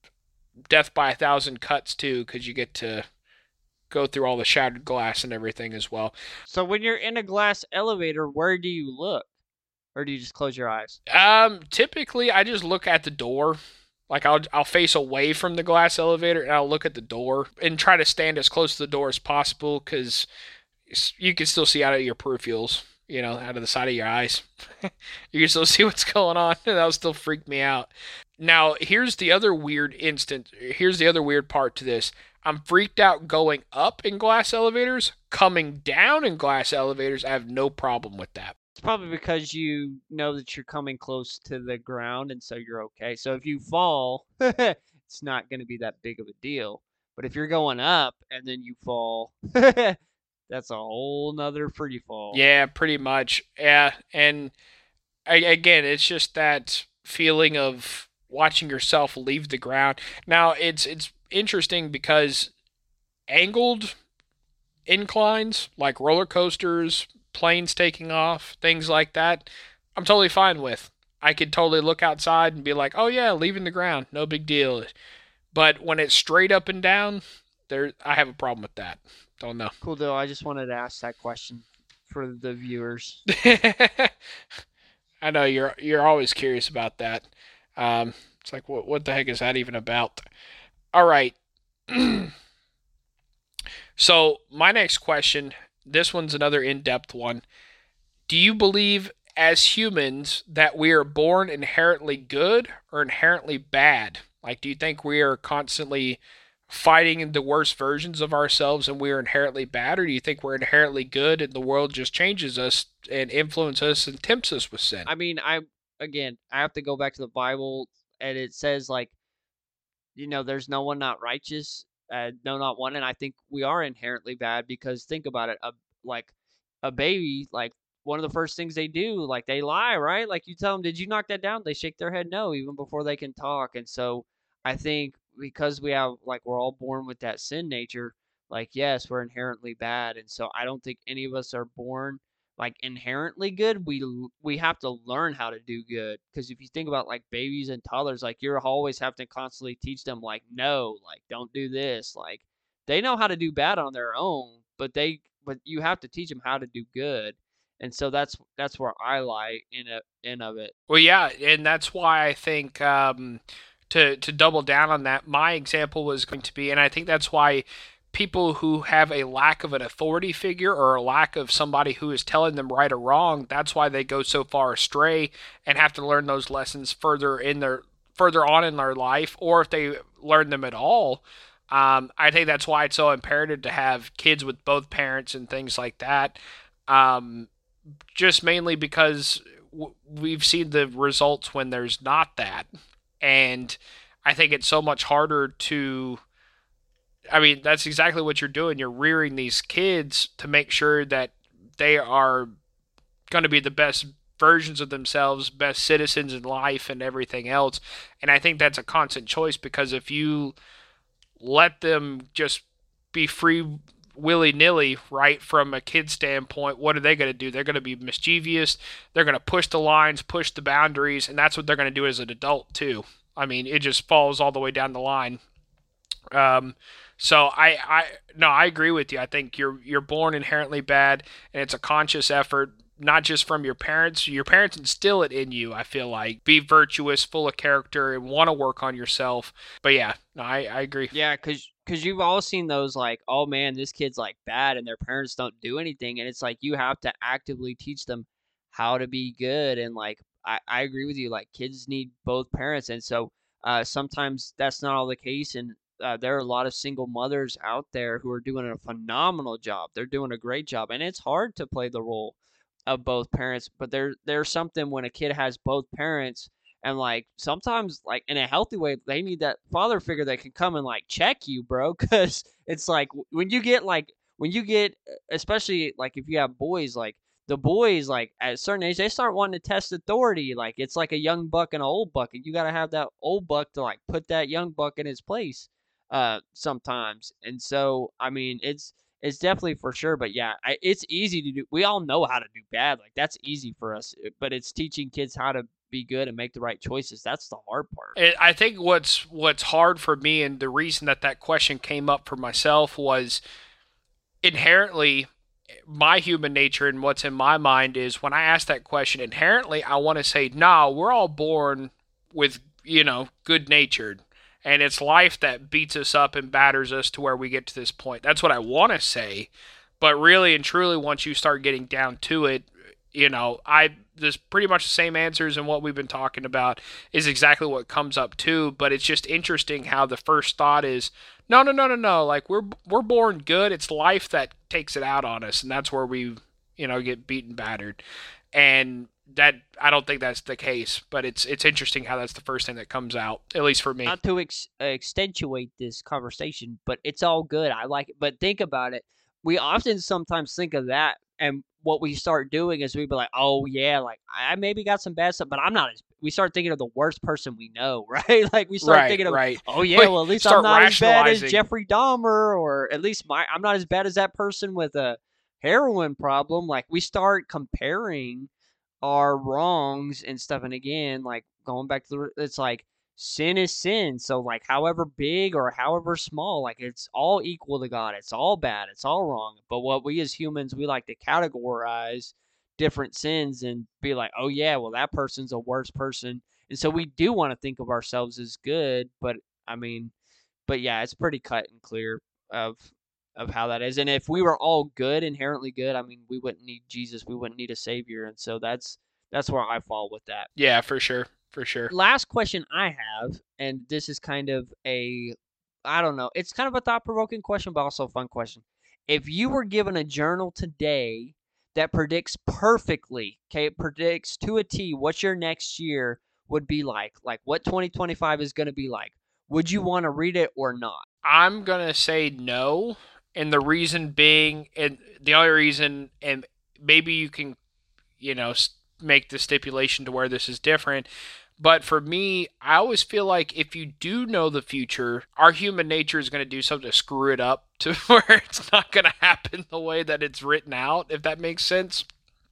death by a thousand cuts too because you get to go through all the shattered glass and everything as well. So when you're in a glass elevator, where do you look? Or do you just close your eyes? Typically I just look at the door. Like I'll face away from the glass elevator and I'll look at the door and try to stand as close to the door as possible because you can still see out of your peripherals, out of the side of your eyes. You can still see what's going on. That'll still freak me out. Now, here's the other weird instant. Here's the other weird part to this. I'm freaked out going up in glass elevators. Coming down in glass elevators, I have no problem with that. It's probably because you know that you're coming close to the ground and so you're okay. So if you fall, it's not going to be that big of a deal. But if you're going up and then you fall, that's a whole nother free fall. Yeah, pretty much. Yeah, and again, it's just that feeling of watching yourself leave the ground. Now, it's interesting because angled inclines like roller coasters, planes taking off, things like that, I'm totally fine with. I could totally look outside and be like, "Oh yeah, leaving the ground, no big deal." But when it's straight up and down, I have a problem with that. Don't know. Cool deal. I just wanted to ask that question for the viewers. I know you're always curious about that. It's like what the heck is that even about? All right. So my next question, this one's another in-depth one. Do you believe as humans that we are born inherently good or inherently bad? Like, do you think we are constantly fighting the worst versions of ourselves and we are inherently bad, or do you think we're inherently good and the world just changes us and influences us and tempts us with sin? I mean, I have to go back to the Bible and it says like, there's no one not righteous, no, not one. And I think we are inherently bad because think about it, like a baby, like one of the first things they do, like they lie, right? Like you tell them, did you knock that down? They shake their head no, even before they can talk. And so I think because we're all born with that sin nature, like, yes, we're inherently bad. And so I don't think any of us are born like inherently good. We have to learn how to do good because if you think about like babies and toddlers, like you're always have to constantly teach them like no, like don't do this. Like they know how to do bad on their own, but you have to teach them how to do good. And so that's where I lie in of it. Well, yeah, and that's why I think to double down on that, my example was going to be, and I think that's why people who have a lack of an authority figure or a lack of somebody who is telling them right or wrong, that's why they go so far astray and have to learn those lessons further on in their life, or if they learn them at all. I think that's why it's so imperative to have kids with both parents and things like that. Um, just mainly because we've seen the results when there's not that. And I think it's so much harder to. I mean, that's exactly what you're doing. You're rearing these kids to make sure that they are going to be the best versions of themselves, best citizens in life, and everything else. And I think that's a constant choice because if you let them just be free willy nilly, right, from a kid standpoint, what are they going to do? They're going to be mischievous. They're going to push the lines, push the boundaries, and that's what they're going to do as an adult, too. I mean, it just falls all the way down the line. Um, so no, I agree with you. I think you're born inherently bad, and it's a conscious effort, not just from your parents. Your parents instill it in you. I feel like be virtuous, full of character, and want to work on yourself. But yeah, no, I agree. Yeah, cause you've all seen those like, oh man, this kid's like bad, and their parents don't do anything, and it's like you have to actively teach them how to be good, and like I agree with you, like kids need both parents, and so sometimes that's not all the case, and there are a lot of single mothers out there who are doing a phenomenal job. They're doing a great job, and it's hard to play the role of both parents, but there's something when a kid has both parents and like sometimes like in a healthy way they need that father figure that can come and like check you, bro, cuz it's like when you get especially like if you have boys like the boys like at a certain age they start wanting to test authority like it's like a young buck and an old buck and you got to have that old buck to like put that young buck in his place sometimes. And so I mean it's definitely for sure, but yeah, it's easy to do. We all know how to do bad, like that's easy for us. But it's teaching kids how to be good and make the right choices. That's the hard part. I think what's hard for me, and the reason that question came up for myself was inherently my human nature and what's in my mind is when I ask that question, inherently I want to say, no, we're all born with, good natured. And it's life that beats us up and batters us to where we get to this point. That's what I want to say. But really and truly, once you start getting down to it, there's pretty much the same answers and what we've been talking about is exactly what comes up too. But it's just interesting how the first thought is, no, no, no, no, no. Like we're born good. It's life that takes it out on us, and that's where we, get beaten, battered, and that I don't think that's the case. But it's interesting how that's the first thing that comes out, at least for me. Not to accentuate this conversation, but it's all good. I like it. But think about it. We often sometimes think of that, and what we start doing is we be like, oh yeah, like I maybe got some bad stuff, but I'm not as. We start thinking of the worst person we know, right? Like we start Right, thinking of, right. oh yeah, We well at least I'm start not as bad as rationalizing. Jeffrey Dahmer, or at least I'm not as bad as that person with a heroin problem. Like we start comparing our wrongs and stuff. And again, like going back to it's like sin is sin. So like however big or however small, like it's all equal to God. It's all bad. It's all wrong. But what we as humans we like to categorize different sins and be like, oh yeah, well that person's a worse person. And so we do want to think of ourselves as good, but I mean, but yeah, it's pretty cut and clear of how that is. And if we were all good, inherently good, I mean, we wouldn't need Jesus. We wouldn't need a savior. And so that's where I fall with that. Yeah, for sure, for sure. Last question I have, and this is kind of a I don't know, it's kind of a thought provoking question, but also a fun question. If you were given a journal today that predicts perfectly, okay, it predicts to a T what your next year would be like what 2025 is going to be like, would you want to read it or not? I'm gonna say no, and the reason being, and the only reason, and maybe you can, make the stipulation to where this is different. But for me, I always feel like if you do know the future, our human nature is going to do something to screw it up to where it's not going to happen the way that it's written out, if that makes sense.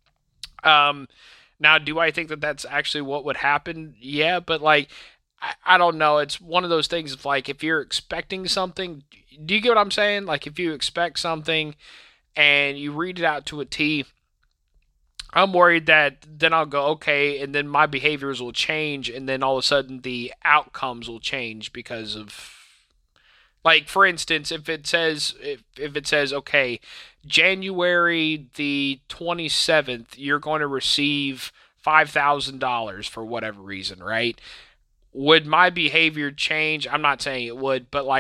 Um, Now, do I think that that's actually what would happen? Yeah, but like, I don't know. It's one of those things of like, if you're expecting something, do you get what I'm saying? Like, if you expect something and you read it out to a T, I'm worried that then I'll go, okay, and then my behaviors will change, and then all of a sudden the outcomes will change because of like, for instance, if it says, okay, January the 27th, you're going to receive $5,000 for whatever reason, right? Would my behavior change? I'm not saying it would, but like,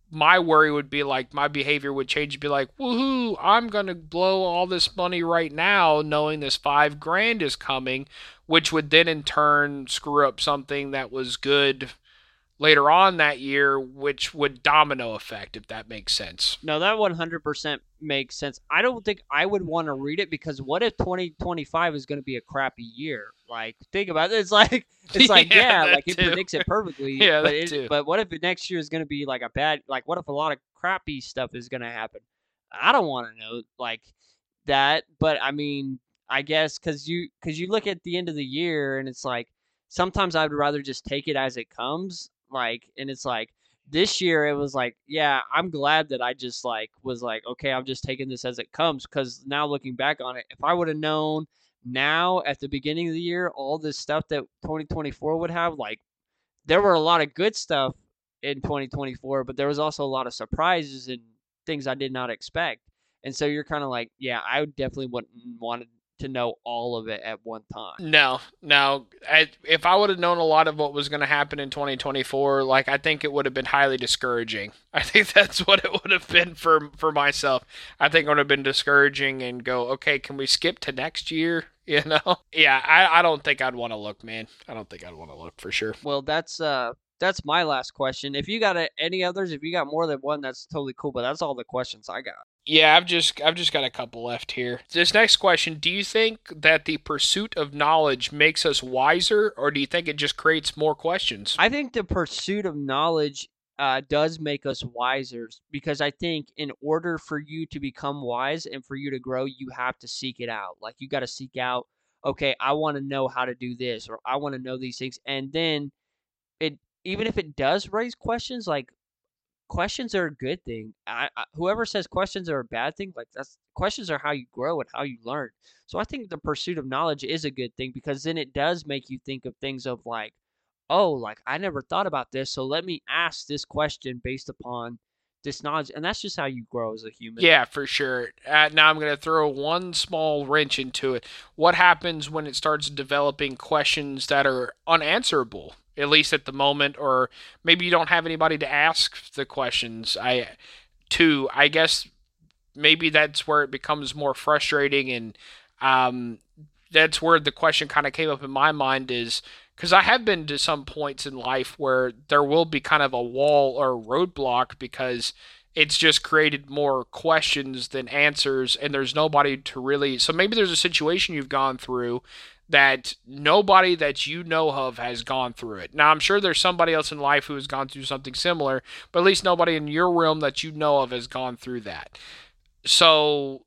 my worry would be like my behavior would change to be like, woohoo, I'm gonna blow all this money right now, knowing this 5 grand is coming, which would then in turn screw up something that was good later on that year, which would domino effect, if that makes sense. No, that 100% makes sense. I don't think I would want to read it because what if 2025 is going to be a crappy year? Like, think about it. It's like Yeah, yeah, that like it too. predicts it perfectly, Yeah, but that too. what if the next year is going to be like a bad, like what if a lot of crappy stuff is going to happen? I don't want to know like that, but I mean, I guess cuz you look at the end of the year and it's like sometimes I'd rather just take it as it comes, like, and it's like this year it was like, yeah, I'm glad that I just like was like, okay, I'm just taking this as it comes because now looking back on it, if I would have known now at the beginning of the year all this stuff that 2024 would have, like there were a lot of good stuff in 2024, but there was also a lot of surprises and things I did not expect. And so you're kind of like, yeah, I would definitely wouldn't wanted to know all of it at one time. No, no. If I would have known a lot of what was going to happen in 2024, like I think it would have been highly discouraging. I think that's what it would have been for myself. I think it would have been discouraging and go, okay, can we skip to next year? You know? Yeah, I don't think I'd want to look, man. I don't think I'd want to look for sure. Well, that's my last question. If you got any others, if you got more than one, that's totally cool. But that's all the questions I got. Yeah, I've just got a couple left here. This next question, do you think that the pursuit of knowledge makes us wiser or do you think it just creates more questions? I think the pursuit of knowledge does make us wiser because I think in order for you to become wise and for you to grow, you have to seek it out. Like you got to seek out, okay, I want to know how to do this or I want to know these things. And then it, even if it does raise questions, like questions are a good thing. Whoever says questions are a bad thing, like that's questions are how you grow and how you learn. So I think the pursuit of knowledge is a good thing because then it does make you think of things of like, oh, like I never thought about this, so let me ask this question based upon this knowledge, and that's just how you grow as a human. Yeah, for sure. Now I'm going to throw one small wrench into it. What happens when it starts developing questions that are unanswerable, at least at the moment, or maybe you don't have anybody to ask the questions? I guess maybe that's where it becomes more frustrating, and um, that's where the question kind of came up in my mind is because I have been to some points in life where there will be kind of a wall or a roadblock because it's just created more questions than answers, and there's nobody to really. So maybe there's a situation you've gone through that nobody that you know of has gone through it. Now, I'm sure there's somebody else in life who has gone through something similar, but at least nobody in your realm that you know of has gone through that. So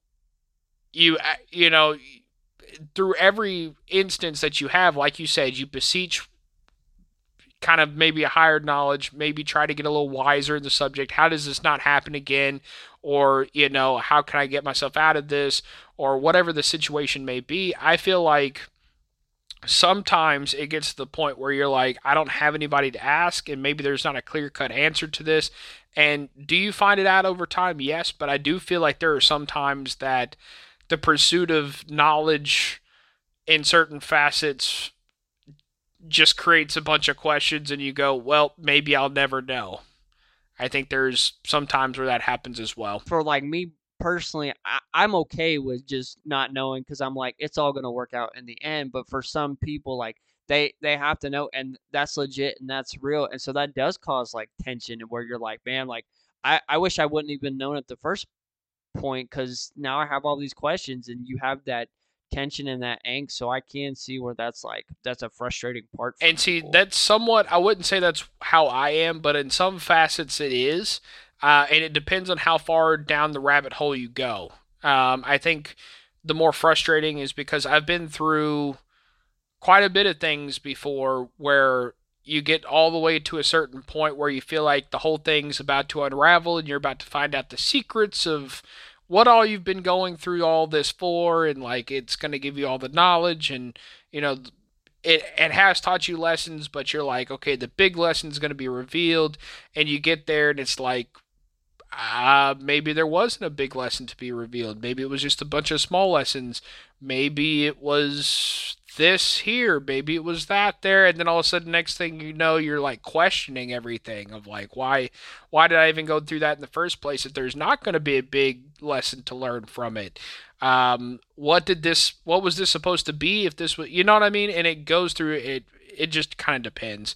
you know through every instance that you have, like you said, you beseech kind of maybe a higher knowledge, maybe try to get a little wiser in the subject. How does this not happen again? Or, how can I get myself out of this? Or whatever the situation may be. I feel like sometimes it gets to the point where you're like, I don't have anybody to ask, and maybe there's not a clear cut answer to this. And do you find it out over time? Yes, but I do feel like there are some times that the pursuit of knowledge in certain facets just creates a bunch of questions and you go, well, maybe I'll never know. I think there's some times where that happens as well. For like me personally, I'm okay with just not knowing because I'm like it's all gonna work out in the end. But for some people, like they have to know, and that's legit and that's real, and so that does cause like tension and where you're like, man, like I wish I wouldn't even known at the first point because now I have all these questions, and you have that tension and that angst. So I can see where that's a frustrating part for And see, people. that's somewhat, I wouldn't say that's how I am, but in some facets it is. And it depends on how far down the rabbit hole you go. I think the more frustrating is because I've been through quite a bit of things before where you get all the way to a certain point where you feel like the whole thing's about to unravel and you're about to find out the secrets of what all you've been going through all this for, and like it's going to give you all the knowledge, and you know it has taught you lessons, but you're like, okay, the big lesson's going to be revealed, and you get there and it's like, maybe there wasn't a big lesson to be revealed. Maybe it was just a bunch of small lessons. Maybe it was this here, maybe it was that there, and then all of a sudden, next thing you know, you're like questioning everything of like, why did I even go through that in the first place? If there's not going to be a big lesson to learn from it, what was this supposed to be? If this was, you know what I mean? And it goes through it. It just kind of depends.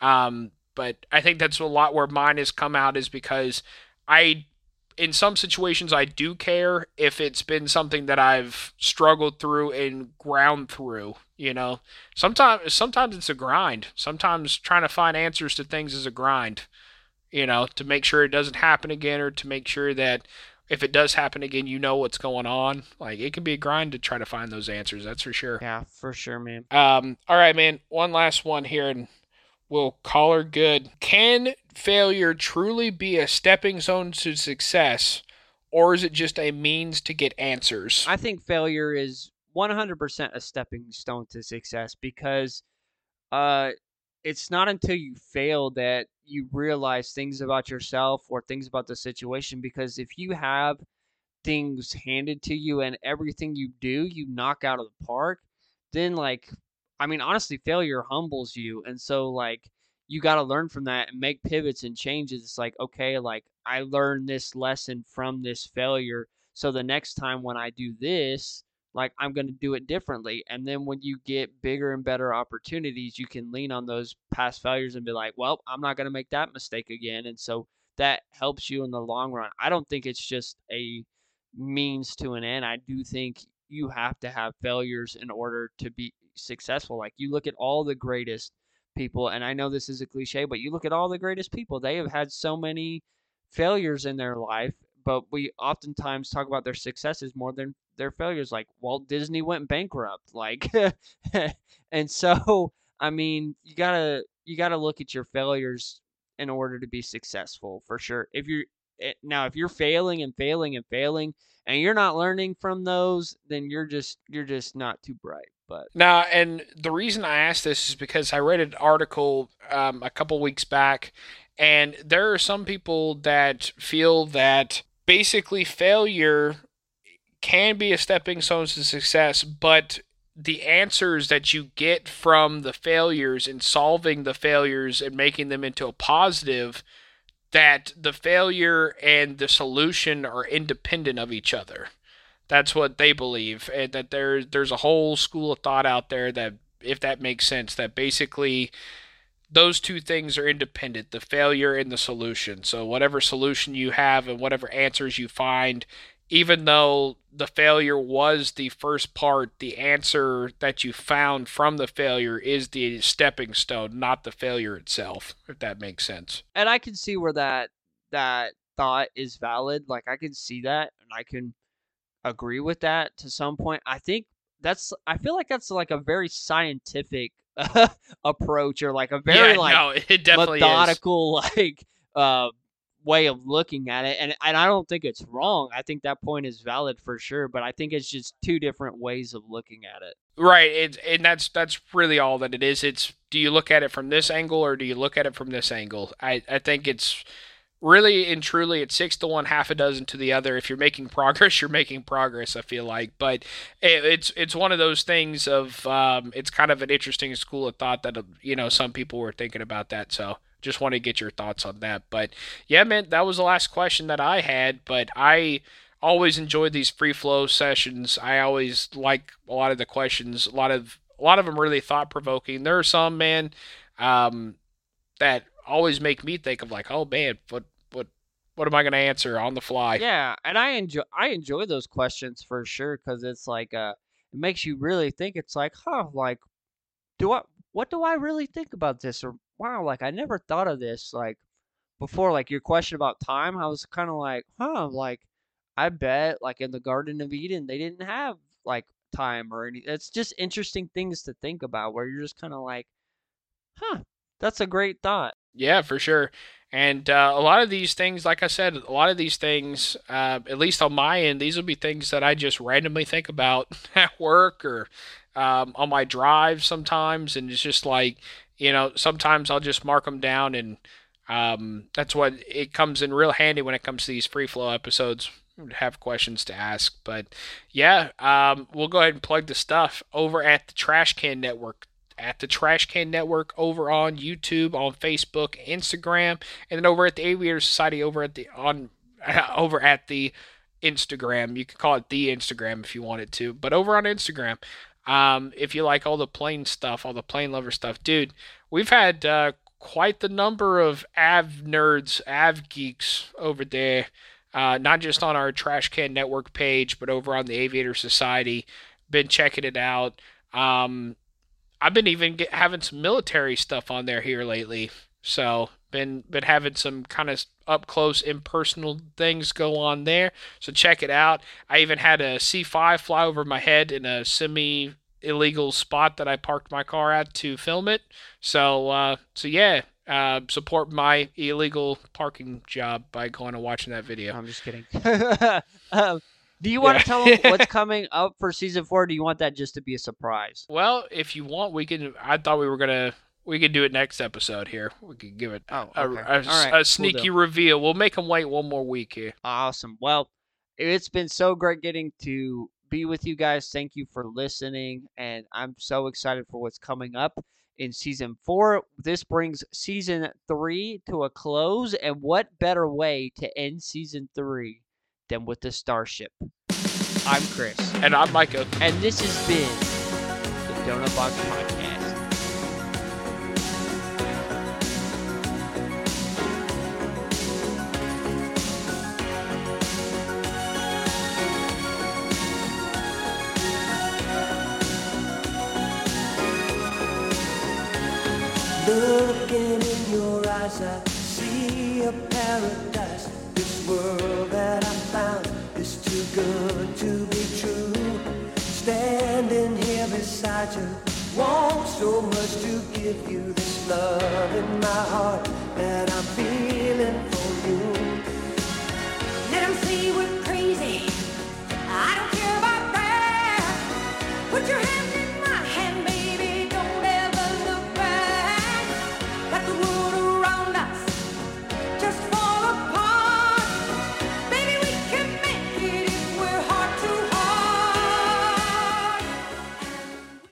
But I think that's a lot where mine has come out is because I in some situations I do care if it's been something that I've struggled through and ground through, you know. Sometimes it's a grind. Sometimes trying to find answers to things is a grind, you know, to make sure it doesn't happen again or to make sure that if it does happen again, you know what's going on. Like it can be a grind to try to find those answers, that's for sure. Yeah, for sure, man. All right, man. One last one here, and we'll call her good. Can failure truly be a stepping stone to success, or is it just a means to get answers? I think failure is 100% a stepping stone to success because uh it's not until you fail that you realize things about yourself or things about the situation, because if you have things handed to you and everything you do you knock out of the park, then like, I mean, honestly, failure humbles you. And so like you got to learn from that and make pivots and changes. It's like, okay, like I learned this lesson from this failure, so the next time when I do this, like I'm going to do it differently. And then when you get bigger and better opportunities, you can lean on those past failures and be like, well, I'm not going to make that mistake again. And so that helps you in the long run. I don't think it's just a means to an end. I do think you have to have failures in order to be successful. Like you look at all the greatest people, and I know this is a cliche, but you look at all the greatest people, they have had so many failures in their life, but we oftentimes talk about their successes more than their failures. Like Walt Disney went bankrupt, like and so I mean, you gotta look at your failures in order to be successful for sure. If you're failing and failing and failing and you're not learning from those, then you're just not too bright. But Now, and the reason I asked this is because I read an article a couple weeks back, and there are some people that feel that basically failure can be a stepping stone to success, but the answers that you get from the failures and solving the failures and making them into a positive, that the failure and the solution are independent of each other. That's what they believe, and that there's a whole school of thought out there that, if that makes sense, that basically those two things are independent, the failure and the solution. So whatever solution you have and whatever answers you find, even though the failure was the first part, the answer that you found from the failure is the stepping stone, not the failure itself, if that makes sense. and I can see where that thought is valid. Like I can see that and I can agree with that to some point. I feel like that's like a very scientific approach, or like a very Yeah, like no, it definitely is. methodical like uh way of looking at it. And I don't think it's wrong. I think that point is valid for sure, but I think it's just two different ways of looking at it. Right, and that's really all that it is. It's, do you look at it from this angle or do you look at it from this angle? I think it's really and truly it's 6 to 1, half a dozen to the other. If you're making progress, you're making progress. I feel like, but it's one of those things of it's kind of an interesting school of thought that some people were thinking about that. So just want to get your thoughts on that. But yeah, man, that was the last question that I had. But I always enjoyed these free flow sessions. I always like a lot of the questions. A lot of them really thought provoking. There are some, man, um, that always make me think of like, oh man, what am I going to answer on the fly? Yeah, and I enjoy those questions for sure, cuz it's like it makes you really think. It's like, huh, like do I what do I really think about this? Or wow, like I never thought of this like before. Like your question about time, I was kind of like, huh, like I bet like in the Garden of Eden they didn't have like time or any. It's just interesting things to think about where you're just kind of like, huh, that's a great thought. Yeah, for sure. And a lot of these things, like I said, a lot of these things, at least on my end, these will be things that I just randomly think about at work or on my drive sometimes. And it's just like, sometimes I'll just mark them down. And that's what it comes in real handy when it comes to these free flow episodes. have questions to ask. But yeah, we'll go ahead and plug the stuff over at the Trash Can Network. At the Trash Can Network over on YouTube, on Facebook, Instagram, and then over at the Aviator Society over at the Instagram. You can call it the Instagram if you wanted to, but over on Instagram. If you like all the plane stuff, all the plane lover stuff, dude, we've had quite the number of av nerds, av geeks over there. Not just on our Trash Can Network page, but over on the Aviator Society. Been checking it out. I've been even having some military stuff on there here lately. So been having some kind of up close impersonal things go on there. So check it out. I even had a C5 fly over my head in a semi illegal spot that I parked my car at to film it. So yeah, support my illegal parking job by going and watching that video. I'm just kidding. Do you want Yeah. to tell them what's coming up for season 4? Or do you want that just to be a surprise? Well, if you want, we can. I thought we could do it next episode here. We could give it Oh, a, okay. a, All right, a cool sneaky deal. reveal. We'll make them wait one more week here. Awesome. Well, it's been so great getting to be with you guys. Thank you for listening, and I'm so excited for what's coming up in season 4. This brings season 3 to a close, and what better way to end season 3 than with the Starship? I'm Chris, And I'm Micah. and this has been the Donut Box Podcast. Looking in your eyes, I see a paradise. This world that I found is too good to be true. Standing here beside you, want so much to give you this love in my heart that I'm feeling.